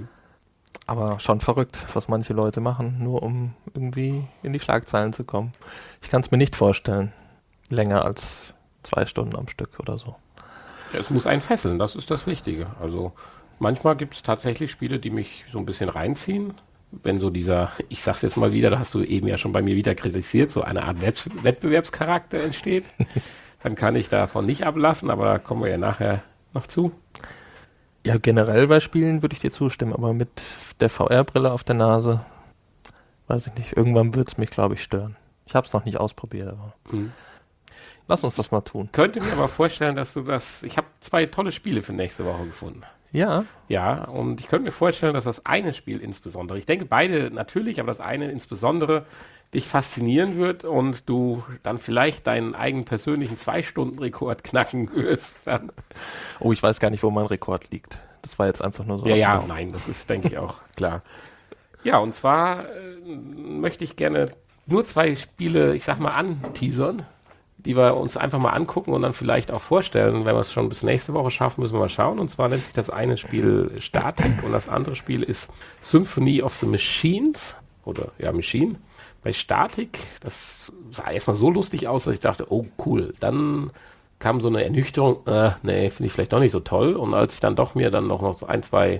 S1: Aber schon verrückt, was manche Leute machen, nur um irgendwie in die Schlagzeilen zu kommen. Ich kann es mir nicht vorstellen, länger als 2 Stunden am Stück oder so.
S2: Ja, es muss einen fesseln, das ist das Wichtige. Also manchmal gibt es tatsächlich Spiele, die mich so ein bisschen reinziehen. Wenn so dieser, ich sag's jetzt mal wieder, da hast du eben ja schon bei mir wieder kritisiert, so eine Art Wettbewerbscharakter entsteht, dann kann ich davon nicht ablassen, aber da kommen wir ja nachher noch zu.
S1: Ja, generell bei Spielen würde ich dir zustimmen, aber mit der VR-Brille auf der Nase, weiß ich nicht, irgendwann wird es mich, glaube ich, stören. Ich habe es noch nicht ausprobiert, aber lass uns das mal tun.
S2: Könnte mir aber vorstellen, dass ich habe 2 tolle Spiele für nächste Woche gefunden.
S1: Ja?
S2: Ja, und ich könnte mir vorstellen, dass das eine Spiel insbesondere, ich denke beide natürlich, aber das eine insbesondere dich faszinieren wird und du dann vielleicht deinen eigenen persönlichen 2-Stunden-Rekord knacken wirst. Dann.
S1: Oh, ich weiß gar nicht, wo mein Rekord liegt. Das war jetzt einfach nur so.
S2: Ja, nein, das ist, denke ich, auch klar. Ja, und zwar möchte ich gerne nur 2 Spiele, ich sag mal, anteasern, die wir uns einfach mal angucken und dann vielleicht auch vorstellen. Wenn wir es schon bis nächste Woche schaffen, müssen wir mal schauen. Und zwar nennt sich das eine Spiel Static und das andere Spiel ist Symphony of the Machines oder ja, Machine. Bei Static, das sah erstmal so lustig aus, dass ich dachte, oh cool, dann kam so eine Ernüchterung, nee, finde ich vielleicht doch nicht so toll. Und als ich dann doch mir dann noch so 1, 2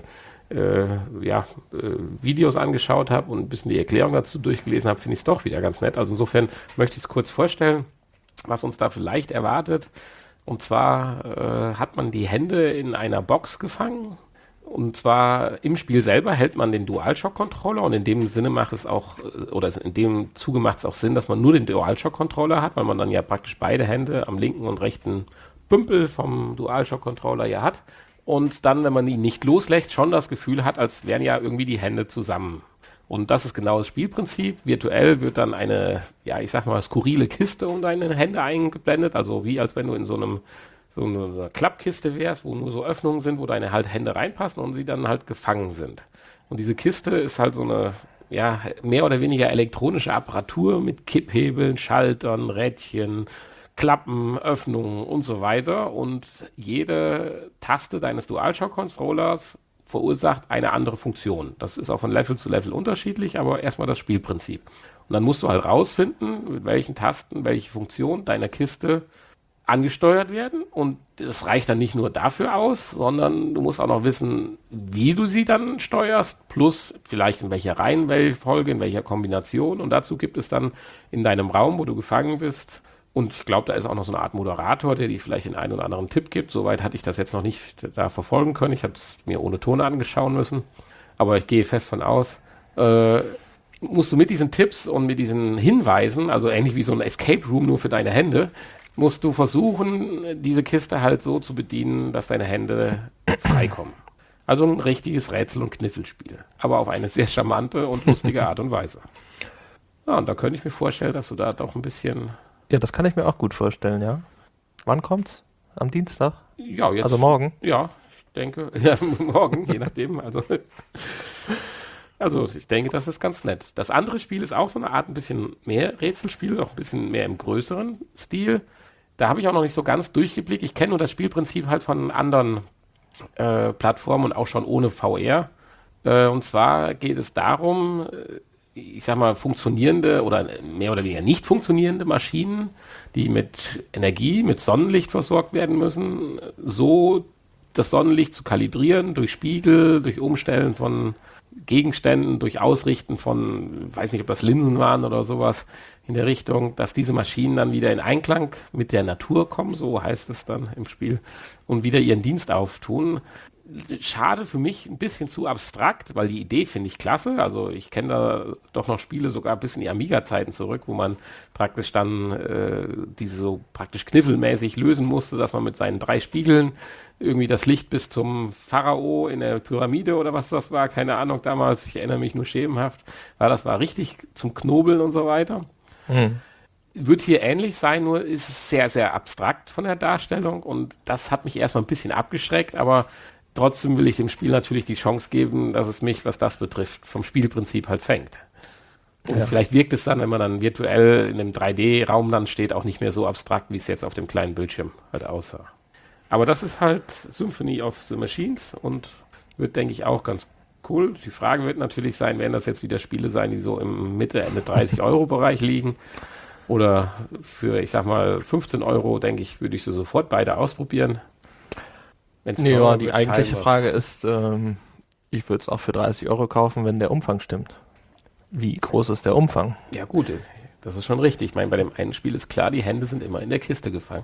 S2: Videos angeschaut habe und ein bisschen die Erklärung dazu durchgelesen habe, finde ich es doch wieder ganz nett. Also insofern möchte ich es kurz vorstellen, was uns da vielleicht erwartet. Und zwar hat man die Hände in einer Box gefangen. Und zwar im Spiel selber hält man den DualShock-Controller und in dem Sinne macht es auch, oder in dem Zuge macht es auch Sinn, dass man nur den DualShock-Controller hat, weil man dann ja praktisch beide Hände am linken und rechten Bümpel vom DualShock-Controller ja hat. Und dann, wenn man ihn nicht loslässt, schon das Gefühl hat, als wären ja irgendwie die Hände zusammen. Und das ist genau das Spielprinzip. Virtuell wird dann eine, ja, ich sag mal, skurrile Kiste um deine Hände eingeblendet. Also wie als wenn du in so einer Klappkiste wärst, wo nur so Öffnungen sind, wo deine halt Hände reinpassen und sie dann halt gefangen sind. Und diese Kiste ist halt so eine, ja, mehr oder weniger elektronische Apparatur mit Kipphebeln, Schaltern, Rädchen, Klappen, Öffnungen und so weiter. Und jede Taste deines DualShock-Controllers verursacht eine andere Funktion. Das ist auch von Level zu Level unterschiedlich, aber erstmal das Spielprinzip. Und dann musst du halt rausfinden, mit welchen Tasten, welche Funktion deiner Kiste angesteuert werden. Und das reicht dann nicht nur dafür aus, sondern du musst auch noch wissen, wie du sie dann steuerst, plus vielleicht in welcher Reihenfolge, in welcher Kombination. Und dazu gibt es dann in deinem Raum, wo du gefangen bist, und ich glaube, da ist auch noch so eine Art Moderator, der dir vielleicht den einen oder anderen Tipp gibt. Soweit hatte ich das jetzt noch nicht da verfolgen können. Ich habe es mir ohne Ton angeschauen müssen. Aber ich gehe fest von aus, musst du mit diesen Tipps und mit diesen Hinweisen, also ähnlich wie so ein Escape Room nur für deine Hände, musst du versuchen, diese Kiste halt so zu bedienen, dass deine Hände freikommen. Also ein richtiges Rätsel- und Kniffelspiel. Aber auf eine sehr charmante und lustige Art und Weise. Ja, und da könnte ich mir vorstellen, dass du da doch ein bisschen...
S1: Ja, das kann ich mir auch gut vorstellen, ja. Wann kommt's? Am Dienstag?
S2: Ja, jetzt.
S1: Also morgen?
S2: Ja, ich denke, ja, morgen, je nachdem. Also ich denke, das ist ganz nett. Das andere Spiel ist auch so eine Art ein bisschen mehr Rätselspiel, auch ein bisschen mehr im größeren Stil. Da habe ich auch noch nicht so ganz durchgeblickt. Ich kenne nur das Spielprinzip halt von anderen Plattformen und auch schon ohne VR. Und zwar geht es darum, ich sag mal, funktionierende oder mehr oder weniger nicht funktionierende Maschinen, die mit Energie, mit Sonnenlicht versorgt werden müssen, so das Sonnenlicht zu kalibrieren, durch Spiegel, durch Umstellen von Gegenständen, durch Ausrichten von, weiß nicht, ob das Linsen waren oder sowas in der Richtung, dass diese Maschinen dann wieder in Einklang mit der Natur kommen, so heißt es dann im Spiel, und wieder ihren Dienst auftun. Schade für mich, ein bisschen zu abstrakt, weil die Idee finde ich klasse. Also ich kenne da doch noch Spiele sogar bis in die Amiga-Zeiten zurück, wo man praktisch dann diese so praktisch kniffelmäßig lösen musste, dass man mit seinen 3 Spiegeln irgendwie das Licht bis zum Pharao in der Pyramide oder was das war, keine Ahnung damals, ich erinnere mich nur schemenhaft, weil das war richtig zum Knobeln und so weiter. Wird hier ähnlich sein, nur ist es sehr, sehr abstrakt von der Darstellung und das hat mich erstmal ein bisschen abgeschreckt, aber trotzdem will ich dem Spiel natürlich die Chance geben, dass es mich, was das betrifft, vom Spielprinzip halt fängt. Und vielleicht wirkt es dann, wenn man dann virtuell in einem 3D-Raum dann steht, auch nicht mehr so abstrakt, wie es jetzt auf dem kleinen Bildschirm halt aussah. Aber das ist halt Symphony of the Machines und wird, denke ich, auch ganz cool. Die Frage wird natürlich sein, werden das jetzt wieder Spiele sein, die so im Mitte, Ende 30-Euro-Bereich liegen? Oder für, ich sag mal, 15 Euro, denke ich, würde ich sie sofort beide ausprobieren.
S1: Ja, die eigentliche Frage ist, ich würde es auch für 30 Euro kaufen, wenn der Umfang stimmt. Wie groß ist der Umfang?
S2: Ja gut, das ist schon richtig. Ich meine, bei dem einen Spiel ist klar, die Hände sind immer in der Kiste gefangen.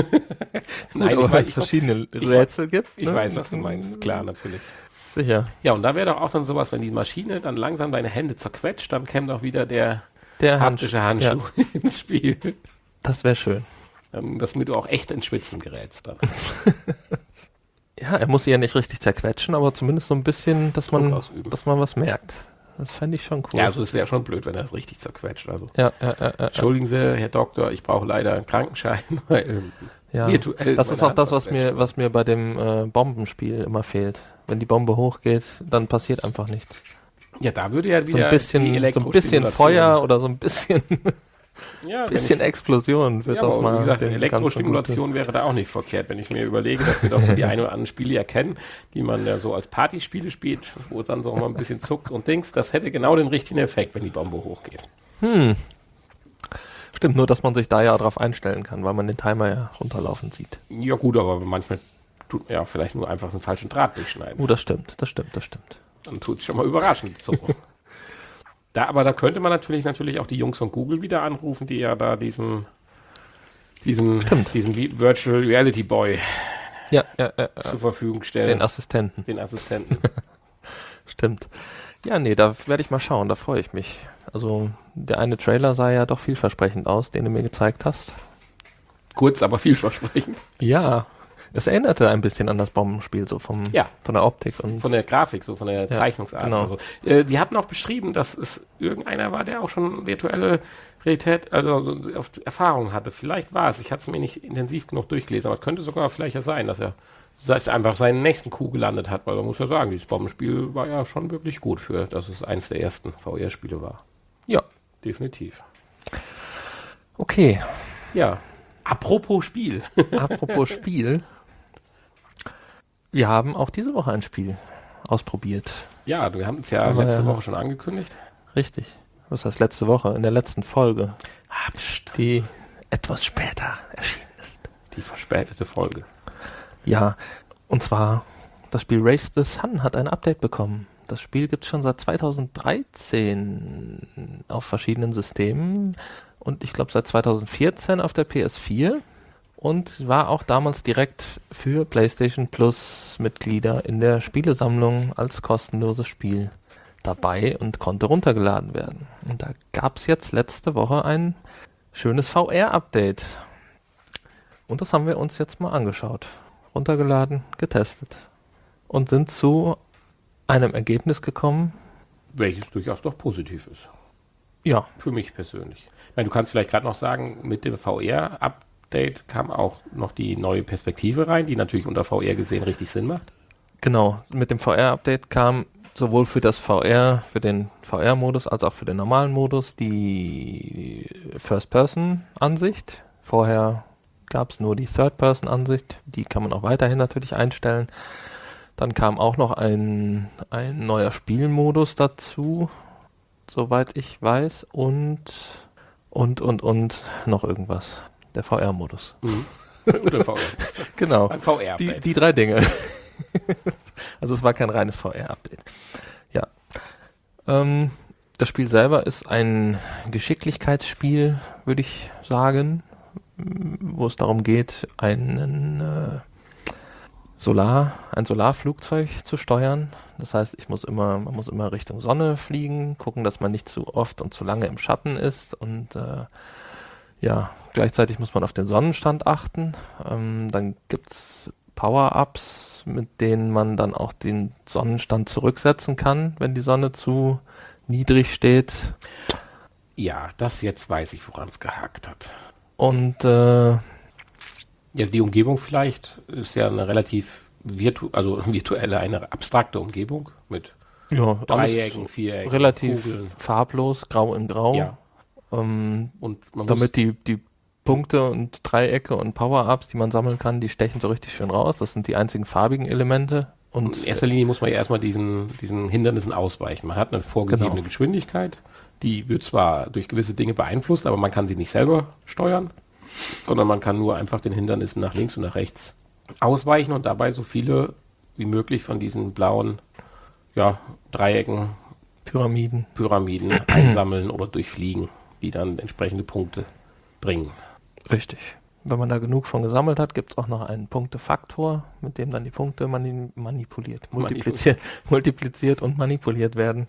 S1: Nein, aber weil es verschiedene Rätsel gibt.
S2: Ich weiß, was du meinst. Klar, natürlich.
S1: Sicher.
S2: Ja, und da wäre doch auch dann sowas, wenn die Maschine dann langsam deine Hände zerquetscht, dann käme doch wieder der haptische Handschuh ins Spiel.
S1: Das wäre schön.
S2: Damit du auch echt ins Schwitzen gerätst. Dann.
S1: Ja, er muss sie ja nicht richtig zerquetschen, aber zumindest so ein bisschen, dass man was merkt. Das fände ich schon cool.
S2: Ja, also es wäre schon blöd, wenn er es richtig zerquetscht. Also.
S1: Ja.
S2: Entschuldigen Sie, Herr Doktor, ich brauche leider einen Krankenschein, weil virtuell.
S1: Das ist auch das, was mir bei dem Bombenspiel immer fehlt. Wenn die Bombe hochgeht, dann passiert einfach nichts.
S2: Ja, da würde ja wieder
S1: so ein bisschen Feuer oder so ein bisschen Explosion wird auch mal.
S2: Wie gesagt, Elektrostimulation wäre da auch nicht verkehrt, wenn ich mir überlege, dass wir doch die ein oder anderen Spiele erkennen, die man ja so als Partyspiele spielt, wo dann so mal ein bisschen zuckt und Dings. Das hätte genau den richtigen Effekt, wenn die Bombe hochgeht.
S1: Stimmt, nur dass man sich da ja darauf einstellen kann, weil man den Timer ja runterlaufen sieht.
S2: Ja gut, aber manchmal tut man ja vielleicht nur einfach einen falschen Draht durchschneiden.
S1: Das stimmt.
S2: Dann tut es schon mal überraschend so. Aber da könnte man natürlich auch die Jungs von Google wieder anrufen, die ja da diesen diesen Virtual Reality Boy
S1: Ja.
S2: zur Verfügung stellen.
S1: Den Assistenten. Stimmt. Ja, nee, da werde ich mal schauen, da freue ich mich. Also der eine Trailer sah ja doch vielversprechend aus, den du mir gezeigt hast.
S2: Kurz, aber vielversprechend.
S1: Ja, es erinnerte ein bisschen an das Bombenspiel, so von der Optik und
S2: von der Grafik, so von der Zeichnungsart.
S1: Genau.
S2: Also, die hatten auch beschrieben, dass es irgendeiner war, der auch schon virtuelle Realität, also auf Erfahrung hatte. Vielleicht war es, ich hatte es mir nicht intensiv genug durchgelesen, aber es könnte sogar vielleicht ja sein, dass er einfach seinen nächsten Coup gelandet hat, weil man muss ja sagen, dieses Bombenspiel war ja schon wirklich gut dass es eins der ersten VR-Spiele war.
S1: ja,
S2: Definitiv.
S1: okay.
S2: Ja. Apropos Spiel.
S1: Apropos Spiel. Wir haben auch diese Woche ein Spiel ausprobiert.
S2: Ja, wir haben es ja
S1: Aber
S2: letzte Woche schon angekündigt.
S1: Richtig. Was heißt letzte Woche? In der letzten Folge, die etwas später erschienen ist.
S2: Die verspätete Folge.
S1: Ja, und zwar das Spiel Race the Sun hat ein Update bekommen. Das Spiel gibt es schon seit 2013 auf verschiedenen Systemen und ich glaube seit 2014 auf der PS4 und war auch damals direkt für PlayStation Plus Mitglieder in der Spielesammlung als kostenloses Spiel dabei und konnte runtergeladen werden. Und da gab es jetzt letzte Woche ein schönes VR-Update. Und das haben wir uns jetzt mal angeschaut, runtergeladen, getestet und sind zu einem Ergebnis gekommen.
S2: Welches durchaus doch positiv ist.
S1: Ja,
S2: Für mich persönlich. Ich meine, du kannst vielleicht gerade noch sagen, mit dem VR-Update kam auch noch die neue Perspektive rein, die natürlich unter VR gesehen richtig Sinn macht.
S1: genau. Mit dem VR-Update kam sowohl für den VR-Modus als auch für den normalen Modus die First-Person-Ansicht. Vorher gab es nur die Third-Person-Ansicht. Die kann man auch weiterhin natürlich einstellen. Dann kam auch noch ein neuer Spielmodus dazu, soweit ich weiß, und noch irgendwas. Der VR-Modus.
S2: Oder VR.
S1: Genau.
S2: Ein VR-Update.
S1: Die drei Dinge. Also es war kein reines VR-Update. Ja. Das Spiel selber ist ein Geschicklichkeitsspiel, würde ich sagen, wo es darum geht, ein Solarflugzeug zu steuern. Das heißt, man muss immer Richtung Sonne fliegen, gucken, dass man nicht zu oft und zu lange im Schatten ist und gleichzeitig muss man auf den Sonnenstand achten. Dann gibt es Power-Ups, mit denen man dann auch den Sonnenstand zurücksetzen kann, wenn die Sonne zu niedrig steht.
S2: Ja, das jetzt weiß ich, woran es gehakt hat.
S1: Und
S2: ja, die Umgebung vielleicht ist ja eine relativ virtuelle, eine abstrakte Umgebung mit Dreiecken, Vierecken,
S1: relativ
S2: Kugeln.
S1: farblos, grau in grau.
S2: Ja.
S1: Und
S2: man
S1: damit die Punkte und Dreiecke und Power-Ups, die man sammeln kann, die stechen so richtig schön raus. Das sind die einzigen farbigen Elemente. Und
S2: in erster Linie muss man ja erstmal diesen Hindernissen ausweichen. Man hat eine vorgegebene Geschwindigkeit, die wird zwar durch gewisse Dinge beeinflusst, aber man kann sie nicht selber steuern, sondern man kann nur einfach den Hindernissen nach links und nach rechts ausweichen und dabei so viele wie möglich von diesen blauen Dreiecken,
S1: Pyramiden
S2: einsammeln oder durchfliegen, die dann entsprechende Punkte bringen.
S1: Richtig. Wenn man da genug von gesammelt hat, gibt es auch noch einen Punktefaktor, mit dem dann die Punkte multipliziert und manipuliert werden.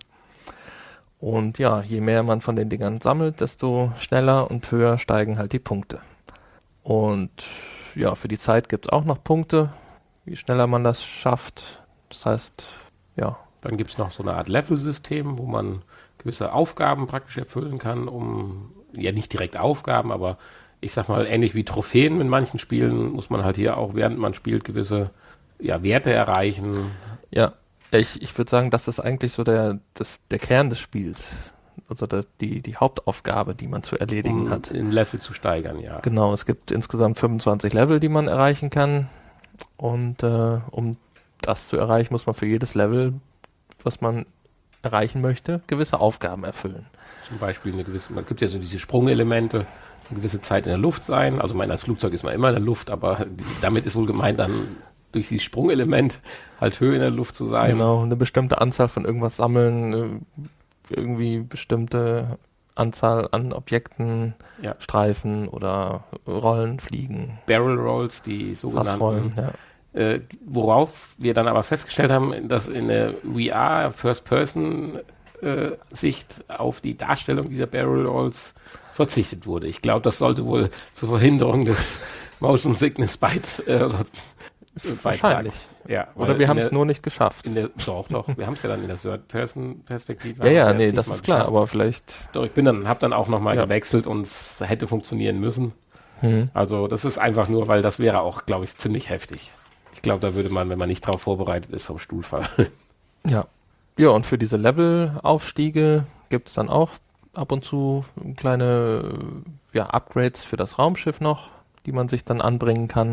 S1: Und ja, je mehr man von den Dingern sammelt, desto schneller und höher steigen halt die Punkte. Und ja, für die Zeit gibt es auch noch Punkte, wie schneller man das schafft. Das heißt, ja.
S2: Dann gibt es noch so eine Art Level-System, wo man gewisse Aufgaben praktisch erfüllen kann, ja nicht direkt Aufgaben, aber ich sag mal, ähnlich wie Trophäen in manchen Spielen muss man halt hier auch, während man spielt, gewisse Werte erreichen.
S1: Ja, ich würde sagen, das ist eigentlich so der Kern des Spiels. Also die Hauptaufgabe, die man zu erledigen hat.
S2: Im Level zu steigern, ja.
S1: Genau, es gibt insgesamt 25 Level, die man erreichen kann. Und um das zu erreichen, muss man für jedes Level, was man erreichen möchte, gewisse Aufgaben erfüllen.
S2: Zum Beispiel man gibt ja so diese Sprungelemente, eine gewisse Zeit in der Luft sein. Also als Flugzeug ist man immer in der Luft, aber damit ist wohl gemeint, dann durch dieses Sprungelement halt Höhe in der Luft zu sein.
S1: Genau, eine bestimmte Anzahl von irgendwas sammeln, irgendwie bestimmte Anzahl an Objekten,
S2: Ja.
S1: Streifen oder Rollen, Fliegen,
S2: Barrel Rolls, die sogenannten.
S1: Fassrollen. Ja.
S2: Worauf wir dann aber festgestellt haben, dass in der VR First-Person-Sicht auf die Darstellung dieser Barrel Rolls verzichtet wurde. Ich glaube, das sollte wohl zur Verhinderung des Motion Sickness beitragen.
S1: Wahrscheinlich.
S2: Ja,
S1: Oder wir haben es nur nicht geschafft.
S2: Doch, wir haben es ja dann in der Third-Person-Perspektive.
S1: Ja, nee, das ist klar, aber vielleicht...
S2: Doch, ich habe dann auch nochmal gewechselt und es hätte funktionieren müssen. Also das ist einfach nur, weil das wäre auch, glaube ich, ziemlich heftig. Ich glaube, da würde man, wenn man nicht drauf vorbereitet ist, vom Stuhl fallen.
S1: Ja. Ja, und für diese Levelaufstiege gibt es dann auch ab und zu kleine Upgrades für das Raumschiff noch, die man sich dann anbringen kann,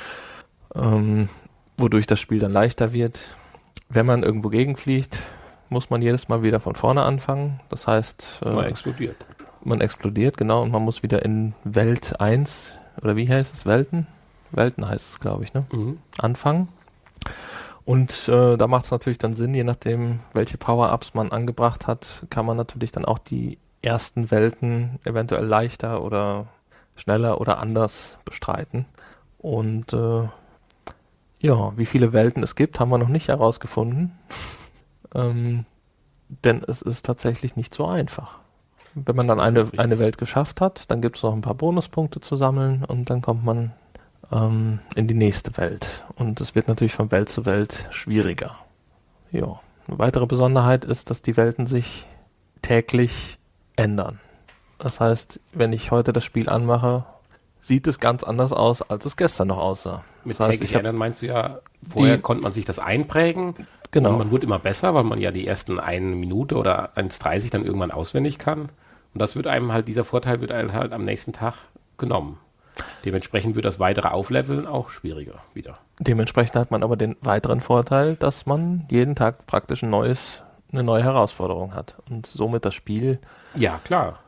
S1: wodurch das Spiel dann leichter wird. Wenn man irgendwo gegenfliegt, muss man jedes Mal wieder von vorne anfangen. Das heißt,
S2: Man explodiert.
S1: Man explodiert, genau, und man muss wieder in Welt 1, oder wie heißt es, Welten? Welten heißt es, glaube ich, ne? Anfangen. Und da macht es natürlich dann Sinn, je nachdem, welche Power-Ups man angebracht hat, kann man natürlich dann auch die ersten Welten eventuell leichter oder schneller oder anders bestreiten. Und wie viele Welten es gibt, haben wir noch nicht herausgefunden. Denn es ist tatsächlich nicht so einfach. Wenn man dann eine Welt geschafft hat, dann gibt es noch ein paar Bonuspunkte zu sammeln und dann kommt man in die nächste Welt. Und es wird natürlich von Welt zu Welt schwieriger. Ja. Eine weitere Besonderheit ist, dass die Welten sich täglich ändern. Das heißt, wenn ich heute das Spiel anmache, sieht es ganz anders aus, als es gestern noch aussah.
S2: Mit
S1: das heißt,
S2: täglich ändern meinst du ja, vorher konnte man sich das einprägen.
S1: Genau.
S2: Und man wurde immer besser, weil man ja die ersten 1 Minute oder 1,30 dann irgendwann auswendig kann. Und das wird einem halt, dieser Vorteil wird einem halt am nächsten Tag genommen. Dementsprechend wird das weitere Aufleveln auch schwieriger wieder.
S1: Dementsprechend hat man aber den weiteren Vorteil, dass man jeden Tag praktisch eine neue Herausforderung hat. Und somit das Spiel
S2: Ja, klar.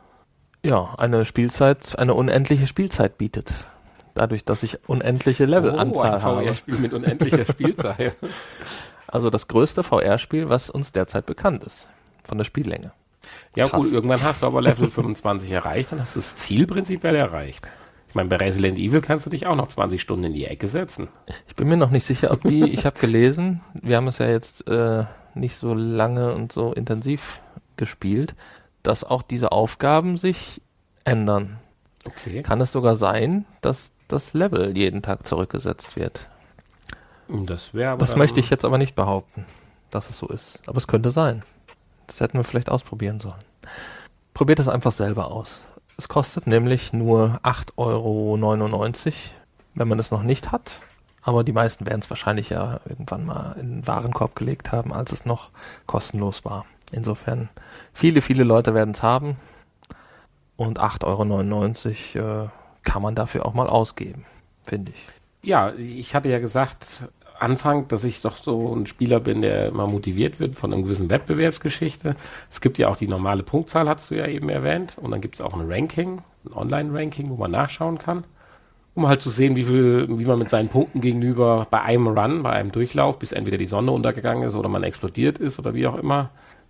S1: eine unendliche Spielzeit bietet. Dadurch, dass ich unendliche Levelanzahl
S2: ein
S1: habe.
S2: VR-Spiel mit unendlicher Spielzeit.
S1: Also das größte VR-Spiel, was uns derzeit bekannt ist. Von der Spiellänge.
S2: Ja
S1: Krass.
S2: gut, irgendwann hast du aber Level 25 erreicht, dann hast du das Ziel prinzipiell erreicht. Ich meine, bei Resident Evil kannst du dich auch noch 20 Stunden in die Ecke setzen.
S1: Ich bin mir noch nicht sicher, ob ich habe gelesen, wir haben es ja jetzt nicht so lange und so intensiv gespielt, dass auch diese Aufgaben sich ändern.
S2: Okay.
S1: Kann es sogar sein, dass das Level jeden Tag zurückgesetzt wird?
S2: Das wäre aber
S1: Das möchte ich jetzt aber nicht behaupten, dass es so ist. Aber es könnte sein. Das hätten wir vielleicht ausprobieren sollen. Probiert es einfach selber aus. Es kostet nämlich nur 8,99 €, wenn man es noch nicht hat. Aber die meisten werden es wahrscheinlich ja irgendwann mal in den Warenkorb gelegt haben, als es noch kostenlos war. Insofern, viele, viele Leute werden es haben. Und 8,99 € kann man dafür auch mal ausgeben, finde ich.
S2: Ja, ich hatte ja gesagt, Anfang, dass ich doch so ein Spieler bin, der immer motiviert wird von einer gewissen Wettbewerbsgeschichte. Es gibt ja auch die normale Punktzahl, hast du ja eben erwähnt. Und dann gibt es auch ein Ranking, ein Online-Ranking, wo man nachschauen kann, um halt zu sehen, wie man mit seinen Punkten gegenüber bei einem Run, bei einem Durchlauf, bis entweder die Sonne untergegangen ist oder man explodiert ist oder wie auch immer,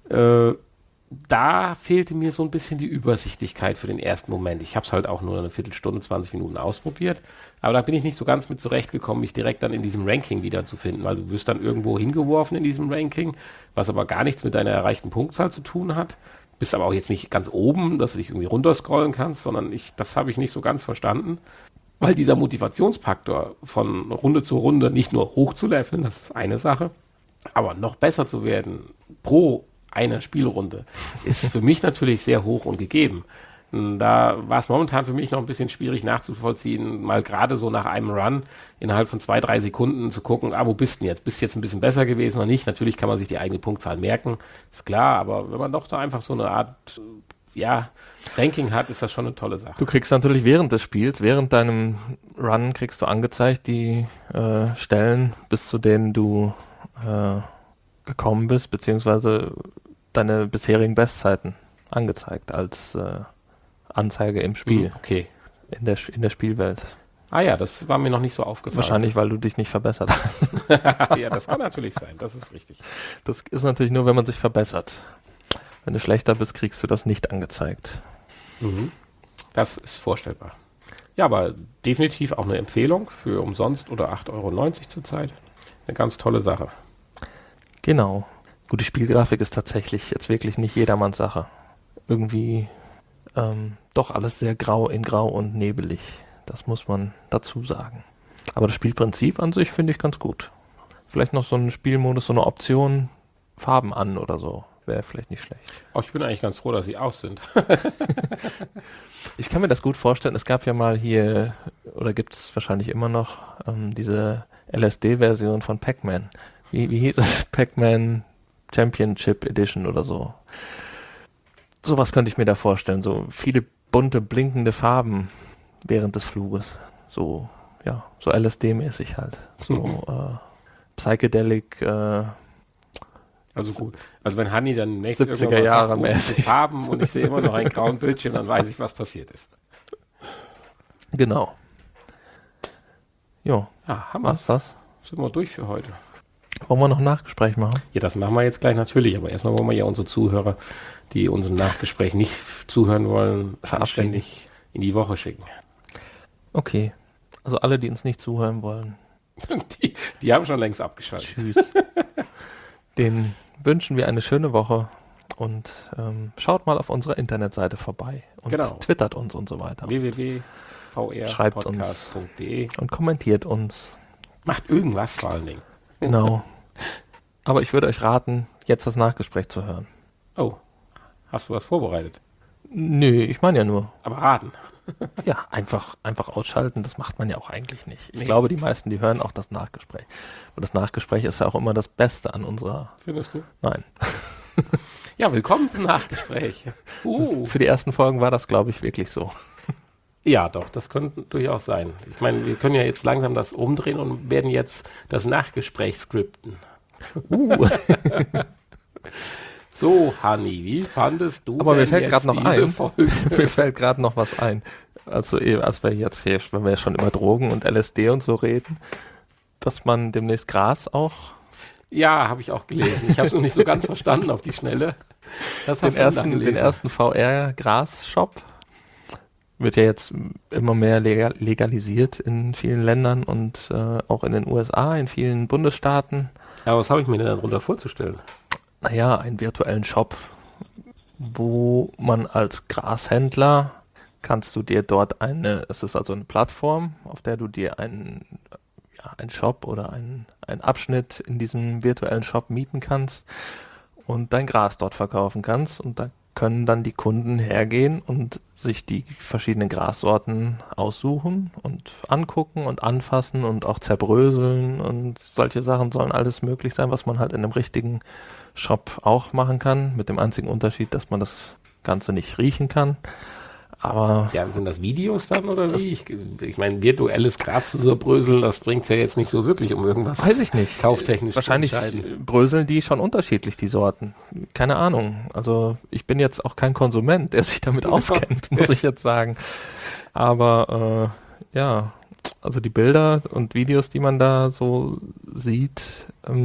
S2: da fehlte mir so ein bisschen die Übersichtlichkeit für den ersten Moment. Ich habe es halt auch nur eine Viertelstunde, 20 Minuten ausprobiert, aber da bin ich nicht so ganz mit zurechtgekommen, mich direkt dann in diesem Ranking wiederzufinden, weil du wirst dann irgendwo hingeworfen in diesem Ranking, was aber gar nichts mit deiner erreichten Punktzahl zu tun hat. Bist aber auch jetzt nicht ganz oben, dass du dich irgendwie runterscrollen kannst, sondern das habe ich nicht so ganz verstanden, weil dieser Motivationsfaktor von Runde zu Runde nicht nur hoch zu leveln, das ist eine Sache, aber noch besser zu werden pro eine Spielrunde ist für mich natürlich sehr hoch und gegeben. Da war es momentan für mich noch ein bisschen schwierig nachzuvollziehen, mal gerade so nach einem Run innerhalb von 2-3 Sekunden zu gucken, wo bist du denn jetzt? Bist du jetzt ein bisschen besser gewesen oder nicht? Natürlich kann man sich die eigene Punktzahl merken, ist klar, aber wenn man doch da einfach so eine Art Ranking hat, ist das schon eine tolle Sache.
S1: Du kriegst natürlich während des Spiels, während deinem Run kriegst du angezeigt die Stellen, bis zu denen du gekommen bist, beziehungsweise deine bisherigen Bestzeiten angezeigt als Anzeige im Spiel.
S2: Okay.
S1: In der Spielwelt.
S2: Ah ja, das war mir noch nicht so aufgefallen.
S1: Wahrscheinlich, weil du dich nicht verbessert hast.
S2: Ja, das kann natürlich sein, das ist richtig.
S1: Das ist natürlich nur, wenn man sich verbessert. Wenn du schlechter bist, kriegst du das nicht angezeigt.
S2: Mhm. Das ist vorstellbar. Ja, aber definitiv auch eine Empfehlung für umsonst oder 8,90 € zurzeit. Eine ganz tolle Sache.
S1: Genau. Gut, die Spielgrafik ist tatsächlich jetzt wirklich nicht jedermanns Sache. Irgendwie doch alles sehr grau und nebelig. Das muss man dazu sagen. Aber das Spielprinzip an sich finde ich ganz gut. Vielleicht noch so ein Spielmodus, so eine Option, Farben an oder so. Wäre vielleicht nicht schlecht.
S2: Oh, ich bin eigentlich ganz froh, dass sie aus sind.
S1: Ich kann mir das gut vorstellen. Es gab ja mal hier, oder gibt es wahrscheinlich immer noch, diese LSD-Version von Pac-Man. Wie hieß es? Pac-Man Championship Edition oder so. Sowas könnte ich mir da vorstellen. So viele bunte, blinkende Farben während des Fluges. So, ja, so LSD-mäßig halt. So Psychedelic.
S2: Also gut. Also wenn Hanni dann nächstes
S1: 70er Jahre mäßig
S2: Farben und ich sehe immer noch einen grauen Bildschirm, dann weiß ich, was passiert ist.
S1: Genau. Jo,
S2: Ja, haben
S1: was das?
S2: Sind wir durch für heute.
S1: Wollen wir noch ein Nachgespräch machen?
S2: Ja, das machen wir jetzt gleich natürlich, aber erstmal wollen wir ja unsere Zuhörer, die unserem Nachgespräch nicht zuhören wollen, anständig in die Woche schicken.
S1: Okay. Also alle, die uns nicht zuhören wollen.
S2: Die haben schon längst abgeschaltet.
S1: Tschüss. Den wünschen wir eine schöne Woche und schaut mal auf unserer Internetseite vorbei und twittert uns und so weiter.
S2: www.vrpodcast.de
S1: und kommentiert uns.
S2: Macht irgendwas vor allen Dingen.
S1: Genau. Aber ich würde euch raten, jetzt das Nachgespräch zu hören.
S2: Oh, hast du was vorbereitet?
S1: Nö, ich meine ja nur.
S2: Aber raten.
S1: Ja, einfach ausschalten, das macht man ja auch eigentlich nicht. Ich glaube, die meisten, die hören auch das Nachgespräch. Und das Nachgespräch ist ja auch immer das Beste an unserer...
S2: Findest du?
S1: Nein.
S2: Ja, willkommen zum Nachgespräch.
S1: Für die ersten Folgen war das, glaube ich, wirklich so.
S2: Ja, doch, das könnte durchaus sein. Ich meine, wir können ja jetzt langsam das umdrehen und werden jetzt das Nachgespräch skripten. So, Hanni, wie fandest du
S1: Aber mir fällt gerade noch
S2: diese Folge?
S1: Mir fällt gerade noch was ein. Also, als wir jetzt hier, wenn wir schon über Drogen und LSD und so reden, dass man demnächst Gras auch...
S2: Ja, habe ich auch gelesen. Ich habe es noch nicht so ganz verstanden auf die Schnelle.
S1: Das den ersten VR-Gras-Shop wird ja jetzt immer mehr legalisiert in vielen Ländern und auch in den USA, in vielen Bundesstaaten.
S2: Aber was habe ich mir denn darunter vorzustellen?
S1: Naja, einen virtuellen Shop, wo man als Grashändler kannst du dir dort es ist also eine Plattform, auf der du dir einen Shop oder einen Abschnitt in diesem virtuellen Shop mieten kannst und dein Gras dort verkaufen kannst. Und da können dann die Kunden hergehen und sich die verschiedenen Grassorten aussuchen und angucken und anfassen und auch zerbröseln und solche Sachen sollen alles möglich sein, was man halt in einem richtigen Shop auch machen kann, mit dem einzigen Unterschied, dass man das Ganze nicht riechen kann. Aber
S2: ja, sind das Videos dann oder wie? Ich meine, virtuelles Gras zu so bröseln, das bringt ja jetzt nicht so wirklich um irgendwas.
S1: Weiß ich nicht.
S2: Kauftechnisch.
S1: Wahrscheinlich bröseln die schon unterschiedlich, die Sorten. Keine Ahnung. Also ich bin jetzt auch kein Konsument, der sich damit auskennt, muss ich jetzt sagen. Aber ja, also die Bilder und Videos, die man da so sieht,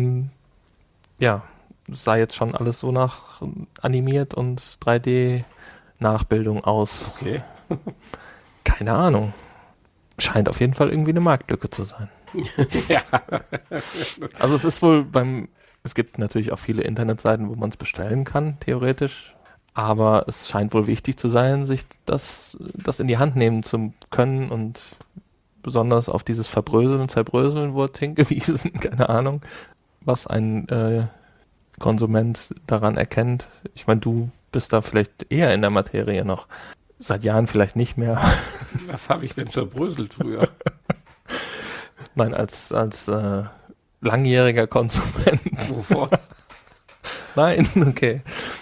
S1: ja, sah jetzt schon alles so nach animiert und 3D-Nachbildung aus.
S2: Okay.
S1: Keine Ahnung. Scheint auf jeden Fall irgendwie eine Marktlücke zu sein.
S2: Ja.
S1: Also es ist wohl es gibt natürlich auch viele Internetseiten, wo man es bestellen kann, theoretisch. Aber es scheint wohl wichtig zu sein, sich das in die Hand nehmen zu können und besonders auf dieses Verbröseln und Zerbröseln wurde hingewiesen, keine Ahnung, was ein Konsument daran erkennt. Ich meine, du bist da vielleicht eher in der Materie noch. Seit Jahren vielleicht nicht mehr.
S2: Was habe ich denn zerbröselt früher?
S1: Nein, als langjähriger Konsument.
S2: Wovon?
S1: Nein, okay.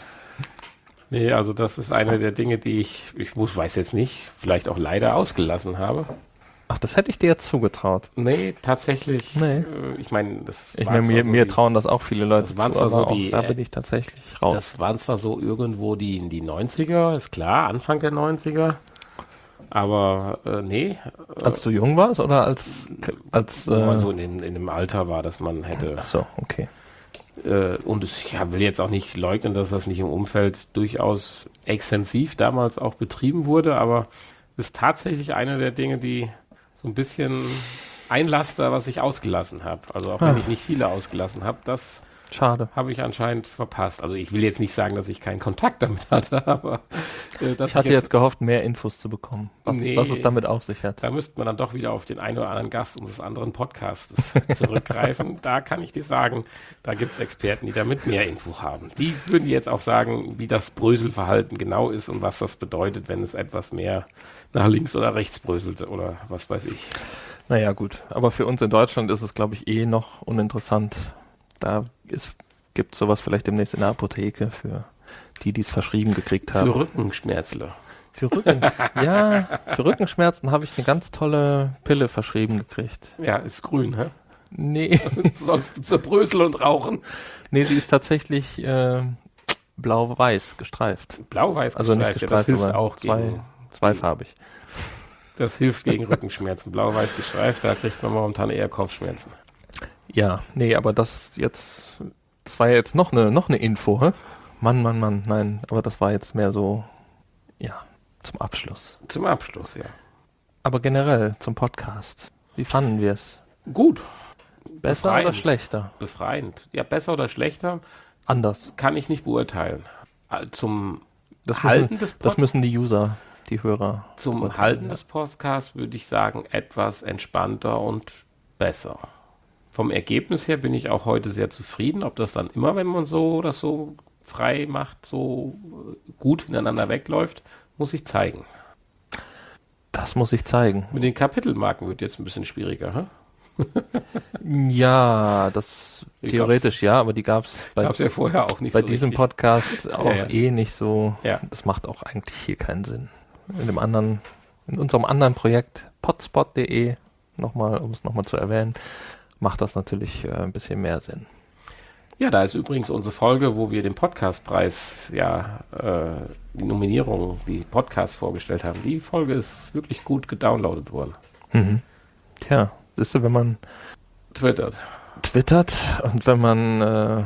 S2: Nee, also das ist eine der Dinge, die ich weiß jetzt nicht, vielleicht auch leider ausgelassen habe.
S1: Ach, das hätte ich dir jetzt zugetraut.
S2: Nee, tatsächlich.
S1: Nee.
S2: Ich meine,
S1: mir trauen das auch viele Leute zu,
S2: aber so
S1: da bin ich tatsächlich raus.
S2: Das waren zwar so irgendwo die 90er, ist klar, Anfang der 90er, aber nee.
S1: Als du jung warst oder als
S2: wo man so in dem Alter war, dass man hätte.
S1: Ach so, okay.
S2: Und ich will jetzt auch nicht leugnen, dass das nicht im Umfeld durchaus extensiv damals auch betrieben wurde, aber ist tatsächlich eine der Dinge, die so ein bisschen ein Laster, was ich ausgelassen habe. Also auch wenn ich nicht viele ausgelassen habe, das
S1: Schade.
S2: habe ich anscheinend verpasst. Also ich will jetzt nicht sagen, dass ich keinen Kontakt damit hatte, aber
S1: ich hatte jetzt gehofft, mehr Infos zu bekommen, was es damit auf sich hat.
S2: Da müsste man dann doch wieder auf den einen oder anderen Gast unseres anderen Podcasts zurückgreifen. Da kann ich dir sagen, da gibt es Experten, die damit mehr Info haben. Die würden jetzt auch sagen, wie das Bröselverhalten genau ist und was das bedeutet, wenn es etwas mehr nach links oder rechts bröselte oder was weiß ich.
S1: Naja, gut. Aber für uns in Deutschland ist es, glaube ich, noch uninteressant. Da gibt es sowas vielleicht demnächst in der Apotheke für die es verschrieben gekriegt haben.
S2: Für Rückenschmerzler.
S1: Für Rückenschmerzen habe ich eine ganz tolle Pille verschrieben gekriegt.
S2: Ja, ist grün, hä?
S1: Nee.
S2: Sonst zur Brösel und Rauchen.
S1: Nee, sie ist tatsächlich blau-weiß gestreift.
S2: Blau-weiß
S1: also nicht gestreift,
S2: das hilft
S1: aber
S2: auch
S1: zweifarbig.
S2: Das hilft gegen Rückenschmerzen. Blau-weiß gestreift, da kriegt man momentan eher Kopfschmerzen.
S1: Ja, nee, aber das war ja jetzt noch eine Info, hä? Mann, nein, aber das war jetzt mehr so, ja, zum Abschluss.
S2: Zum Abschluss, ja.
S1: Aber generell zum Podcast. Wie fanden wir es?
S2: Gut.
S1: Besser
S2: Befreiend.
S1: oder schlechter?
S2: Befreiend. Ja, besser oder schlechter?
S1: Anders.
S2: Kann ich nicht beurteilen. Zum
S1: Das
S2: Halten
S1: müssen,
S2: des
S1: das müssen die User, die Hörer.
S2: Zum
S1: beurteilen,
S2: Halten
S1: ja.
S2: des Podcasts würde ich sagen, etwas entspannter und besser. Vom Ergebnis her bin ich auch heute sehr zufrieden. Ob das dann immer, wenn man so oder so frei macht, so gut hintereinander wegläuft, muss ich zeigen.
S1: Das muss ich zeigen.
S2: Mit den Kapitelmarken wird jetzt ein bisschen schwieriger, hä?
S1: Ja, das
S2: Die
S1: theoretisch ja, aber die gab es
S2: Gab's ja vorher auch nicht
S1: bei
S2: so
S1: diesem
S2: richtig.
S1: Podcast auch
S2: Ja.
S1: nicht so.
S2: Ja.
S1: Das macht auch eigentlich hier keinen Sinn. In unserem anderen Projekt potspot.de, um es nochmal zu erwähnen, macht das natürlich ein bisschen mehr Sinn.
S2: Ja, da ist übrigens unsere Folge, wo wir den Podcastpreis, die Nominierung, die Podcasts vorgestellt haben. Die Folge ist wirklich gut gedownloadet worden.
S1: Mhm. Tja, siehst du, wenn man
S2: Twittert.
S1: twittert und wenn man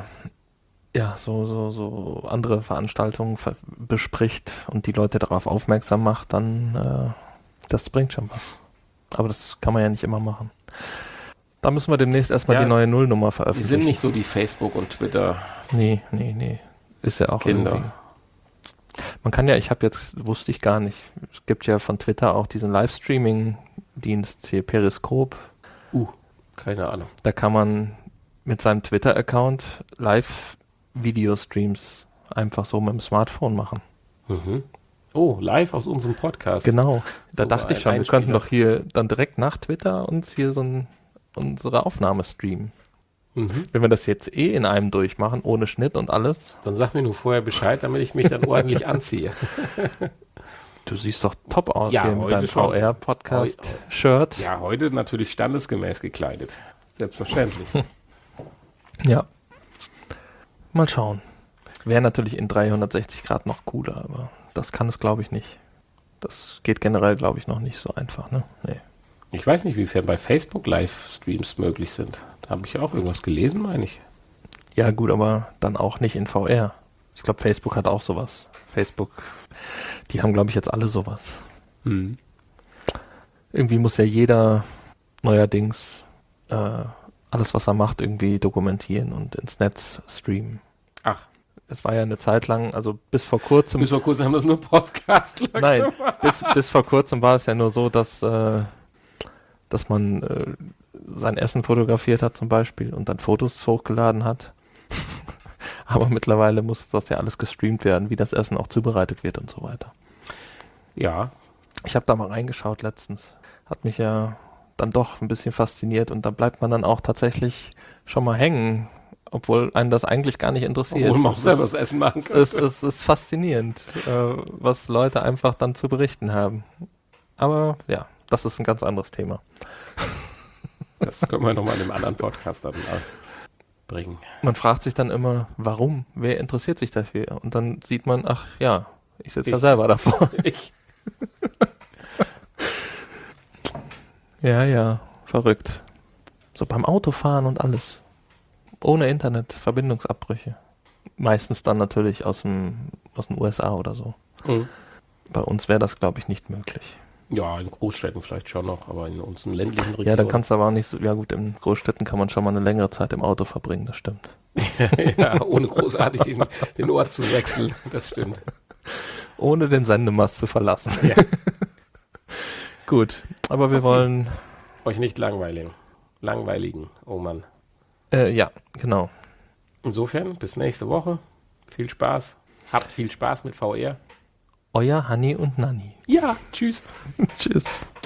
S1: so andere Veranstaltungen bespricht und die Leute darauf aufmerksam macht, dann das bringt schon was. Aber das kann man ja nicht immer machen. Da müssen wir demnächst erstmal
S2: Ja,
S1: die neue Nullnummer
S2: Die
S1: veröffentlichen.
S2: sind nicht so die Facebook- und Twitter-Kinder.
S1: Nee. Ist ja auch irgendwie. Man kann ja, wusste ich gar nicht, es gibt ja von Twitter auch diesen Livestreaming-Dienst, hier Periscope.
S2: Keine Ahnung.
S1: Da kann man mit seinem Twitter-Account Live-Video-Streams einfach so mit dem Smartphone machen.
S2: Mhm. Oh, live aus unserem Podcast.
S1: Genau, da
S2: So
S1: dachte ich
S2: ein
S1: schon, wir
S2: Einspieler.
S1: könnten doch hier dann direkt nach Twitter uns hier unsere Aufnahme streamen.
S2: Mhm.
S1: Wenn wir das jetzt in einem durchmachen, ohne Schnitt und alles.
S2: Dann sag mir nur vorher Bescheid, damit ich mich dann ordentlich anziehe.
S1: Du siehst doch top aus
S2: Ja,
S1: hier mit
S2: heute
S1: deinem
S2: schon.
S1: VR-Podcast-Shirt.
S2: Ja, heute natürlich standesgemäß gekleidet. Selbstverständlich.
S1: Ja. Mal schauen. Wäre natürlich in 360 Grad noch cooler, aber das kann es, glaube ich, nicht. Das geht generell, glaube ich, noch nicht so einfach, ne? Nee.
S2: Ich weiß nicht, wiefern bei Facebook Livestreams möglich sind. Da habe ich auch irgendwas gelesen, meine ich.
S1: Ja, gut, aber dann auch nicht in VR. Ich glaube, Facebook hat auch sowas. Die haben, glaube ich, jetzt alle sowas.
S2: Mhm.
S1: Irgendwie muss ja jeder neuerdings alles, was er macht, irgendwie dokumentieren und ins Netz streamen.
S2: Ach,
S1: Es war ja eine Zeit lang, also bis vor kurzem.
S2: bis vor kurzem haben das nur Podcastler
S1: Nein,
S2: gemacht.
S1: bis vor kurzem war es ja nur so, dass man sein Essen fotografiert hat zum Beispiel und dann Fotos hochgeladen hat. Aber mittlerweile muss das ja alles gestreamt werden, wie das Essen auch zubereitet wird und so weiter.
S2: Ja,
S1: Ich habe da mal reingeschaut letztens. Hat mich ja dann doch ein bisschen fasziniert und da bleibt man dann auch tatsächlich schon mal hängen, obwohl einen das eigentlich gar nicht interessiert.
S2: obwohl man auch
S1: Es
S2: selber
S1: ist-
S2: das Essen machen kann.
S1: Es ist faszinierend, was Leute einfach dann zu berichten haben. Aber ja, das ist ein ganz anderes Thema.
S2: Das können wir nochmal in einem anderen Podcast dann mal bringen.
S1: Man fragt sich dann immer, warum? Wer interessiert sich dafür? Und dann sieht man, ach ja, ich sitze ja
S2: Ich.
S1: selber davor.
S2: Ich.
S1: Ja, verrückt. So beim Autofahren und alles. ohne Internet, Verbindungsabbrüche. Meistens dann natürlich aus den USA oder so.
S2: Mhm.
S1: Bei uns wäre das, glaube ich, nicht möglich.
S2: Ja, in Großstädten vielleicht schon noch, aber in unseren ländlichen Regionen.
S1: Ja, da kannst du aber auch nicht so, ja gut, in Großstädten kann man schon mal eine längere Zeit im Auto verbringen, das stimmt.
S2: Ja, ohne großartig den Ort zu wechseln, das stimmt.
S1: Ohne den Sendemast zu verlassen.
S2: Ja.
S1: Gut, aber wir wollen...
S2: Euch nicht langweiligen, oh Mann.
S1: Ja, genau.
S2: Insofern, bis nächste Woche. Viel Spaß. Habt viel Spaß mit VR.
S1: Euer Hanni und Nanni.
S2: Ja, tschüss.
S1: Tschüss.